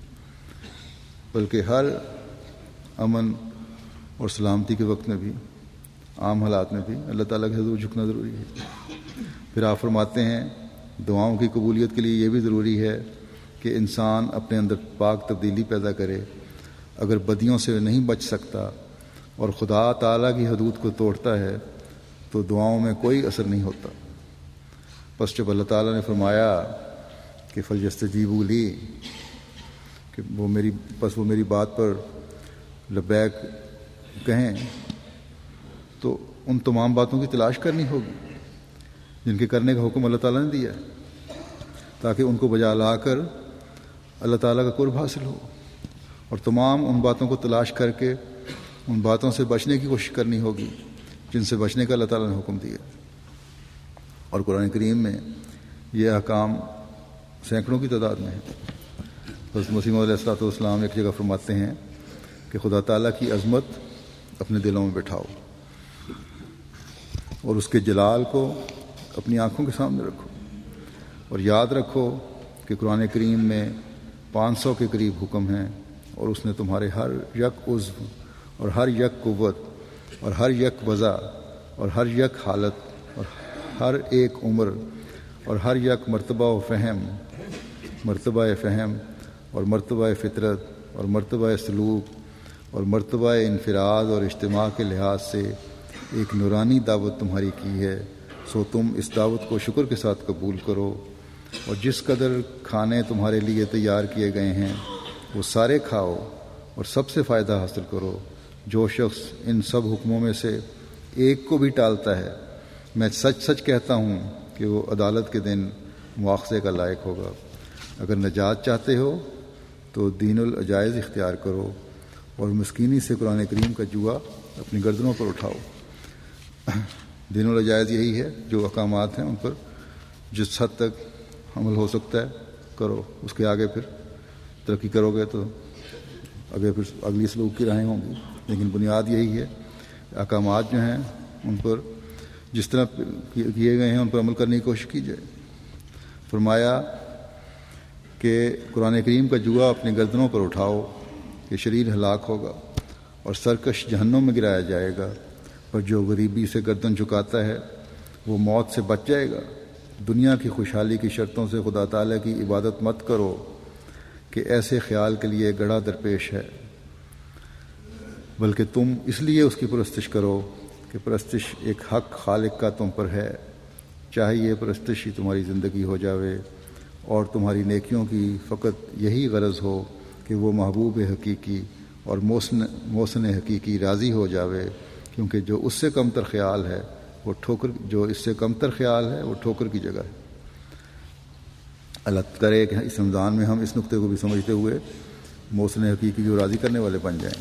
بلکہ ہر امن اور سلامتی کے وقت میں بھی، عام حالات میں بھی اللہ تعالیٰ کے حضور جھکنا ضروری ہے۔ پھر آپ فرماتے ہیں دعاؤں کی قبولیت کے لیے یہ بھی ضروری ہے کہ انسان اپنے اندر پاک تبدیلی پیدا کرے۔ اگر بدیوں سے نہیں بچ سکتا اور خدا تعالیٰ کی حدود کو توڑتا ہے تو دعاؤں میں کوئی اثر نہیں ہوتا۔ بس جب اللہ تعالیٰ نے فرمایا کہ فَلْيَسْتَجِيبُوا لِي، کہ وہ میری بس وہ میری بات پر لبیک کہیں، تو ان تمام باتوں کی تلاش کرنی ہوگی جن کے کرنے کا حکم اللہ تعالیٰ نے دیا ہے، تاکہ ان کو بجا لا کر اللہ تعالیٰ کا قرب حاصل ہو، اور تمام ان باتوں کو تلاش کر کے ان باتوں سے بچنے کی کوشش کرنی ہوگی جن سے بچنے کا اللہ تعالیٰ نے حکم دیا۔ اور قرآن کریم میں یہ احکام سینکڑوں کی تعداد میں ہے۔ حضرت مسیح موعود علیہ الصلوۃ والسلام ایک جگہ فرماتے ہیں کہ خدا تعالیٰ کی عظمت اپنے دلوں میں بٹھاؤ اور اس کے جلال کو اپنی آنکھوں کے سامنے رکھو، اور یاد رکھو کہ قرآن کریم میں پانچ سو کے قریب حکم ہیں، اور اس نے تمہارے ہر یک عضو اور ہر یک قوت اور ہر یک وضع اور ہر یک حالت اور ہر ایک عمر اور ہر یک مرتبہ و فہم مرتبہ فہم اور مرتبہ فطرت اور مرتبہ سلوک اور مرتبہ انفراد اور اجتماع کے لحاظ سے ایک نورانی دعوت تمہاری کی ہے، سو تم اس دعوت کو شکر کے ساتھ قبول کرو، اور جس قدر کھانے تمہارے لیے تیار کیے گئے ہیں وہ سارے کھاؤ اور سب سے فائدہ حاصل کرو۔ جو شخص ان سب حکموں میں سے ایک کو بھی ٹالتا ہے میں سچ سچ کہتا ہوں کہ وہ عدالت کے دن مواخذے کا لائق ہوگا۔ اگر نجات چاہتے ہو تو دین العجائز اختیار کرو اور مسکینی سے قرآن کریم کا جوا اپنی گردنوں پر اٹھاؤ۔ دین العجائز یہی ہے جو احکامات ہیں ان پر جس حد تک عمل ہو سکتا ہے کرو، اس کے آگے پھر ترقی کرو گے تو آگے پھر اگلی سلوک کی راہیں ہوں گی، لیکن بنیاد یہی ہے۔ احکامات جو ہیں ان پر جس طرح کیے گئے ہیں ان پر عمل کرنے کی کوشش کی جائے۔ فرمایا کہ قرآن کریم کا جوا اپنی گردنوں پر اٹھاؤ کہ شریر ہلاک ہوگا اور سرکش جہنم میں گرایا جائے گا، پر جو غریبی سے گردن جھکاتا ہے وہ موت سے بچ جائے گا۔ دنیا کی خوشحالی کی شرطوں سے خدا تعالیٰ کی عبادت مت کرو کہ ایسے خیال کے لیے گڑھا درپیش ہے، بلکہ تم اس لیے اس کی پرستش کرو کہ پرستش ایک حق خالق کا تم پر ہے، چاہے یہ پرستش ہی تمہاری زندگی ہو جاوے اور تمہاری نیکیوں کی فقط یہی غرض ہو کہ وہ محبوب حقیقی اور محسن محسن حقیقی راضی ہو جاوے، کیونکہ جو اس سے کم تر خیال ہے وہ ٹھوکر جو اس سے کم تر خیال ہے وہ ٹھوکر کی جگہ ہے۔ اللہ کرے کہ اس رمضان میں ہم اس نقطے کو بھی سمجھتے ہوئے محسن حقیقی کو راضی کرنے والے بن جائیں۔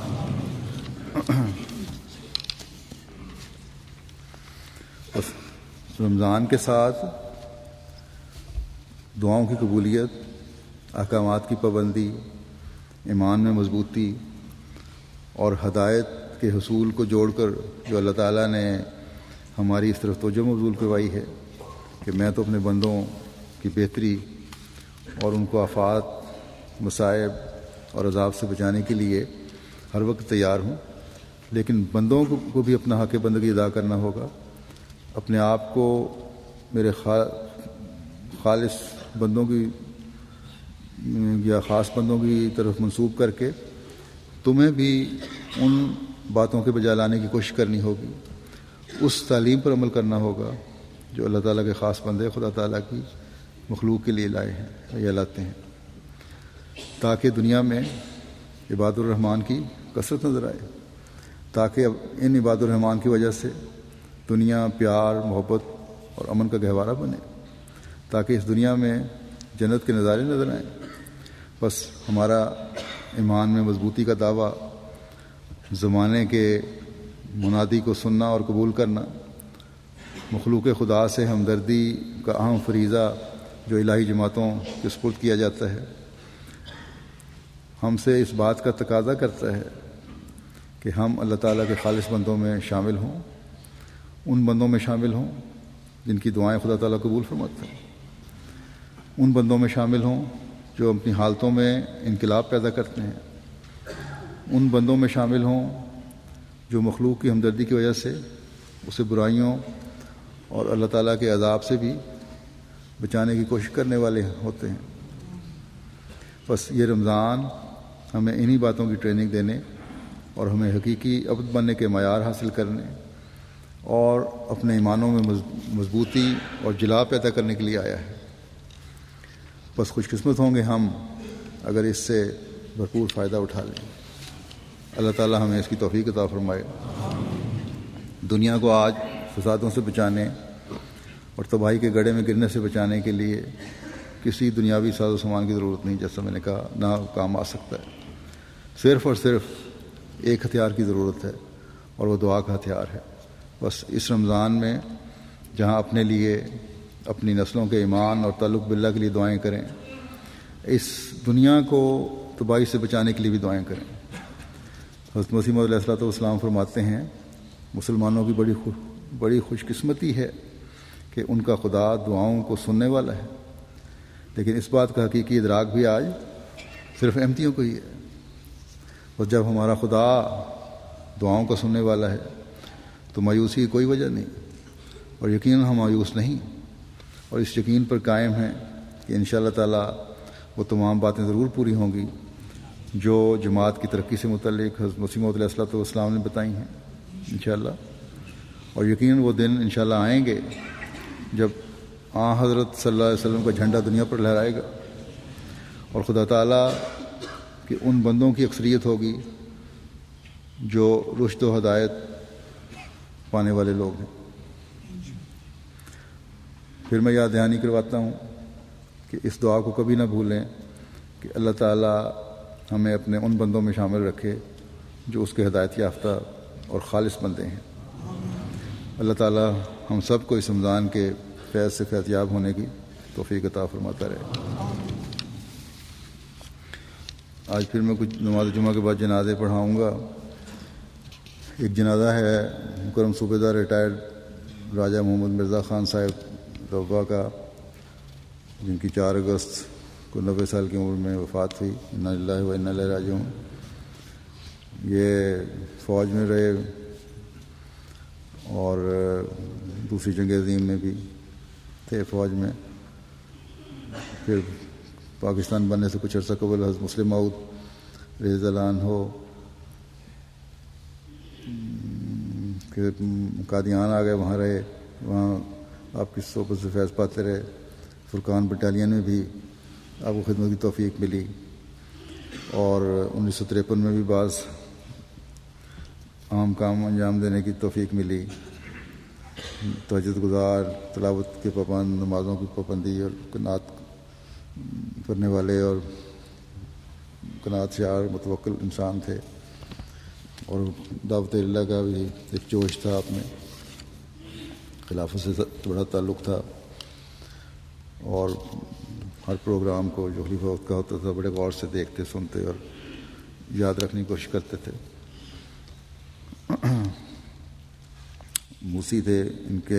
بس رمضان کے ساتھ دعاؤں کی قبولیت، احکامات کی پابندی، ایمان میں مضبوطی اور ہدایت کے حصول کو جوڑ کر جو اللہ تعالیٰ نے ہماری اس طرف توجہ مبذول کروائی ہے کہ میں تو اپنے بندوں کی بہتری اور ان کو آفات، مصائب اور عذاب سے بچانے کے لیے ہر وقت تیار ہوں، لیکن بندوں کو بھی اپنا حق بندگی ادا کرنا ہوگا۔ اپنے آپ کو میرے خالص بندوں کی یا خاص بندوں کی طرف منسوب کر کے تمہیں بھی ان باتوں کے بجا لانے کی کوشش کرنی ہوگی، اس تعلیم پر عمل کرنا ہوگا جو اللہ تعالیٰ کے خاص بندے خدا تعالیٰ کی مخلوق کے لیے لائے ہیں یا لاتے ہیں، تاکہ دنیا میں عباد الرحمن کی کثرت نظر آئے، تاکہ ان عباد الرحمن کی وجہ سے دنیا پیار، محبت اور امن کا گہوارہ بنے، تاکہ اس دنیا میں جنت کے نظارے نظر آئیں۔ بس ہمارا ایمان میں مضبوطی کا دعویٰ، زمانے کے منادی کو سننا اور قبول کرنا، مخلوق خدا سے ہمدردی کا اہم فریضہ جو الہی جماعتوں کے سپرد کیا جاتا ہے، ہم سے اس بات کا تقاضا کرتا ہے کہ ہم اللہ تعالیٰ کے خالص بندوں میں شامل ہوں، ان بندوں میں شامل ہوں جن کی دعائیں خدا تعالیٰ قبول فرماتا ہے، ان بندوں میں شامل ہوں جو اپنی حالتوں میں انقلاب پیدا کرتے ہیں، ان بندوں میں شامل ہوں جو مخلوق کی ہمدردی کی وجہ سے اسے برائیوں اور اللہ تعالیٰ کے عذاب سے بھی بچانے کی کوشش کرنے والے ہوتے ہیں۔ بس یہ رمضان ہمیں انہی باتوں کی ٹریننگ دینے اور ہمیں حقیقی عبد بننے کے معیار حاصل کرنے اور اپنے ایمانوں میں مضبوطی اور جلا پیدا کرنے کے لیے آیا ہے۔ بس خوش قسمت ہوں گے ہم اگر اس سے بھرپور فائدہ اٹھا لیں۔ اللہ تعالیٰ ہمیں اس کی توفیق عطا فرمائے۔ دنیا کو آج فسادوں سے بچانے اور تباہی کے گڑھے میں گرنے سے بچانے کے لیے کسی دنیاوی ساز و سامان کی ضرورت نہیں، جیسا میں نے کہا، نہ کام آ سکتا ہے۔ صرف اور صرف ایک ہتھیار کی ضرورت ہے اور وہ دعا کا ہتھیار ہے۔ بس اس رمضان میں جہاں اپنے لیے، اپنی نسلوں کے ایمان اور تعلق باللہ کے لیے دعائیں کریں، اس دنیا کو تباہی سے بچانے کے لیے بھی دعائیں کریں۔ حضرت مسیح موعود علیہ الصلوۃ والسلام فرماتے ہیں مسلمانوں کی بڑی خوش بڑی خوش قسمتی ہے کہ ان کا خدا دعاؤں کو سننے والا ہے، لیکن اس بات کا حقیقی ادراک بھی آج صرف احمدیوں کو ہی ہے۔ اور جب ہمارا خدا دعاؤں کا سننے والا ہے تو مایوسی کی کوئی وجہ نہیں، اور یقیناً ہم مایوس نہیں، اور اس یقین پر قائم ہیں کہ انشاءاللہ تعالیٰ وہ تمام باتیں ضرور پوری ہوں گی جو جماعت کی ترقی سے متعلق حضرت مسیح موعود علیہ الصلوۃ والسلام نے بتائی ہیں انشاءاللہ۔ اور یقیناً وہ دن انشاءاللہ آئیں گے جب آن حضرت صلی اللہ علیہ وسلم کا جھنڈا دنیا پر لہرائے گا، اور خدا تعالیٰ کہ ان بندوں کی اکثریت ہوگی جو رشد و ہدایت پانے والے لوگ ہیں۔ پھر میں یاد دہانی کرواتا ہوں کہ اس دعا کو کبھی نہ بھولیں کہ اللہ تعالیٰ ہمیں اپنے ان بندوں میں شامل رکھے جو اس کے ہدایت یافتہ اور خالص بندے ہیں۔ اللہ تعالیٰ ہم سب کو اس رمضان کے فیض سے فیض یاب ہونے کی توفیق عطا فرماتا رہے۔ آج پھر میں کچھ نماز جمعہ کے بعد جنازے پڑھاؤں گا۔ ایک جنازہ ہے مکرم صوبے دار ریٹائرڈ راجہ محمد مرزا خان صاحب روا کا، جن کی چار اگست کو نوے سال کی عمر میں وفات ہوئی۔ انا للہ و انا الیہ راجعون۔ یہ فوج میں رہے اور دوسری جنگ عظیم میں بھی تھے فوج میں۔ پھر پاکستان بننے سے کچھ عرصہ قبل حضرت مسلم موعود رضی اللہ عنہ کہ قادیان آ گئے، وہاں رہے، وہاں آپ کی صحبت سے فیض پاتے رہے۔ فرقان بٹالین میں بھی آپ کو خدمت کی توفیق ملی، اور انیس سو تریپن میں بھی بعض عام کام انجام دینے کی توفیق ملی۔ تہجد گزار، تلاوت کے پابند، نمازوں کی پابندی اور قناعت کرنے والے اور قناعت شعار متوکل انسان تھے، اور دعوت اللہ کا بھی ایک جوش تھا آپ میں، خلافت سے بڑا تعلق تھا، اور ہر پروگرام کو جو خلیفہ وقت کا ہوتا تھا بڑے غور سے دیکھتے، سنتے اور یاد رکھنے کی کوشش کرتے تھے۔ موسی تھے، ان کے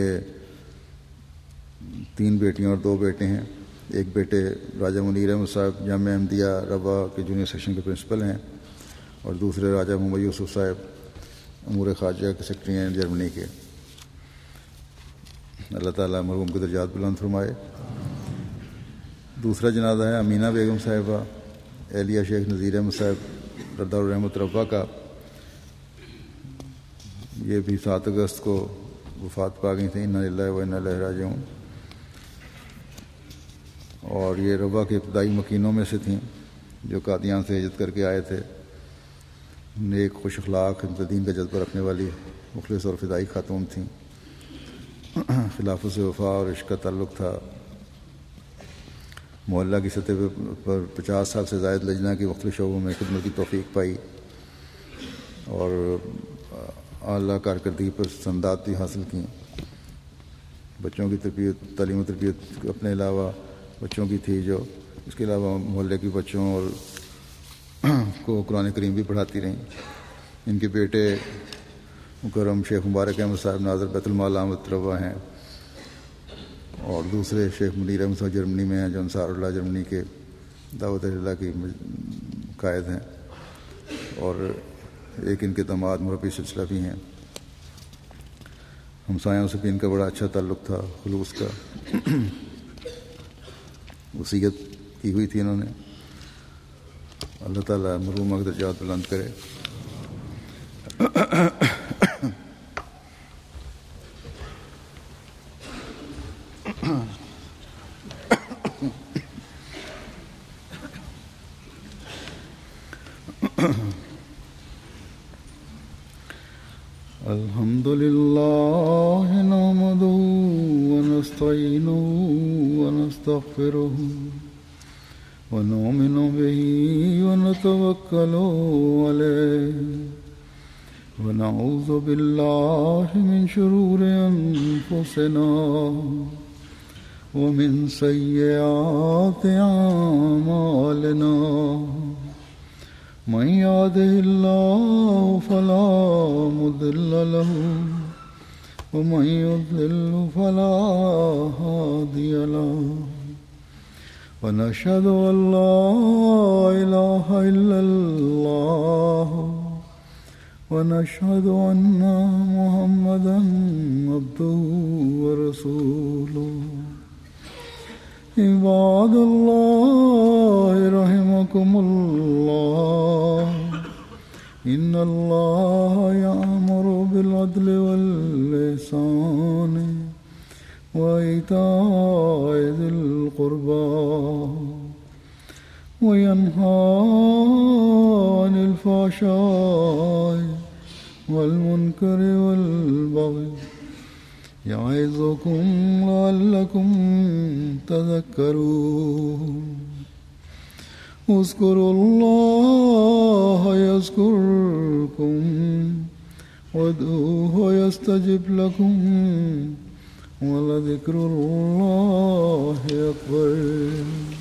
تین بیٹیاں اور دو بیٹے ہیں۔ ایک بیٹے راجہ منیر احمد صاحب جامعہ احمدیہ روا کے جونیئر سیکشن کے پرنسپل ہیں، اور دوسرے راجہ محمد یوسف صاحب امور خارجہ کے سیکرٹری ہیں جرمنی کے۔ اللہ تعالیٰ مرحوم کے درجات بلند فرمائے۔ دوسرا جنازہ ہے امینہ بیگم صاحبہ اہلیہ شیخ نذیر احمد صاحب دار الرحمت روا کا۔ یہ بھی سات اگست کو وفات پا گئی تھیں۔ انا للہ و انا الیہ راجعون۔ اور یہ روا کے ابتدائی مکینوں میں سے تھیں جو قادیان سے ہجرت کر کے آئے تھے۔ نیک، خوش اخلاق، خدمت دین کا جذبہ رکھنے والی مخلص اور فدائی خاتون تھیں۔ خلافت سے وفا اور عشق کا تعلق تھا۔ محلہ کی سطح پر پچاس سال سے زائد لجنہ کی مختلف شعبوں میں خدمت کی توفیق پائی، اور اعلیٰ کارکردگی پر سندات بھی حاصل کی۔ بچوں کی تربیت، تعلیم و تربیت اپنے علاوہ بچوں کی تھی، جو اس کے علاوہ محلے کے بچوں اور کو قرآن کریم بھی پڑھاتی رہیں۔ ان کے بیٹے مکرم شیخ مبارک احمد صاحب ناظر بیت المال احمد روا ہیں، اور دوسرے شیخ منیر احمد صاحب جرمنی میں ہیں جو انصار اللہ جرمنی کے دعوت اللہ کی قائد ہیں، اور ایک ان کے داماد مربی سلسلہ بھی ہیں۔ ہمسایوں سے بھی ان کا بڑا اچھا تعلق تھا، خلوص کا۔ وصیت کی ہوئی تھی انہوں نے۔ اللہ تعالیٰ مرحومہ کے درجات بلند کرے۔ الحمد لله نحمده ونستعينه ونستغفره ونؤمن به ونتوكل عليه ونعوذ بالله من شرور أنفسنا ومن سيئات أعمالنا من يهده الله فلا مضل له ومن يضلل فلا هادي له ونشهد أن لا إله إلا الله ونشهد أن محمدا عبده ورسوله عباد الله رحمكم الله إن الله يأمر بالعدل والإحسان وإيتاء ذي القربى وينهى عن الفحشاء والمنكر والبغي يعظكم لعلكم تذكرون اذكروا الله يذكركم وادعوه يستجب لكم ولذكر الله أكبر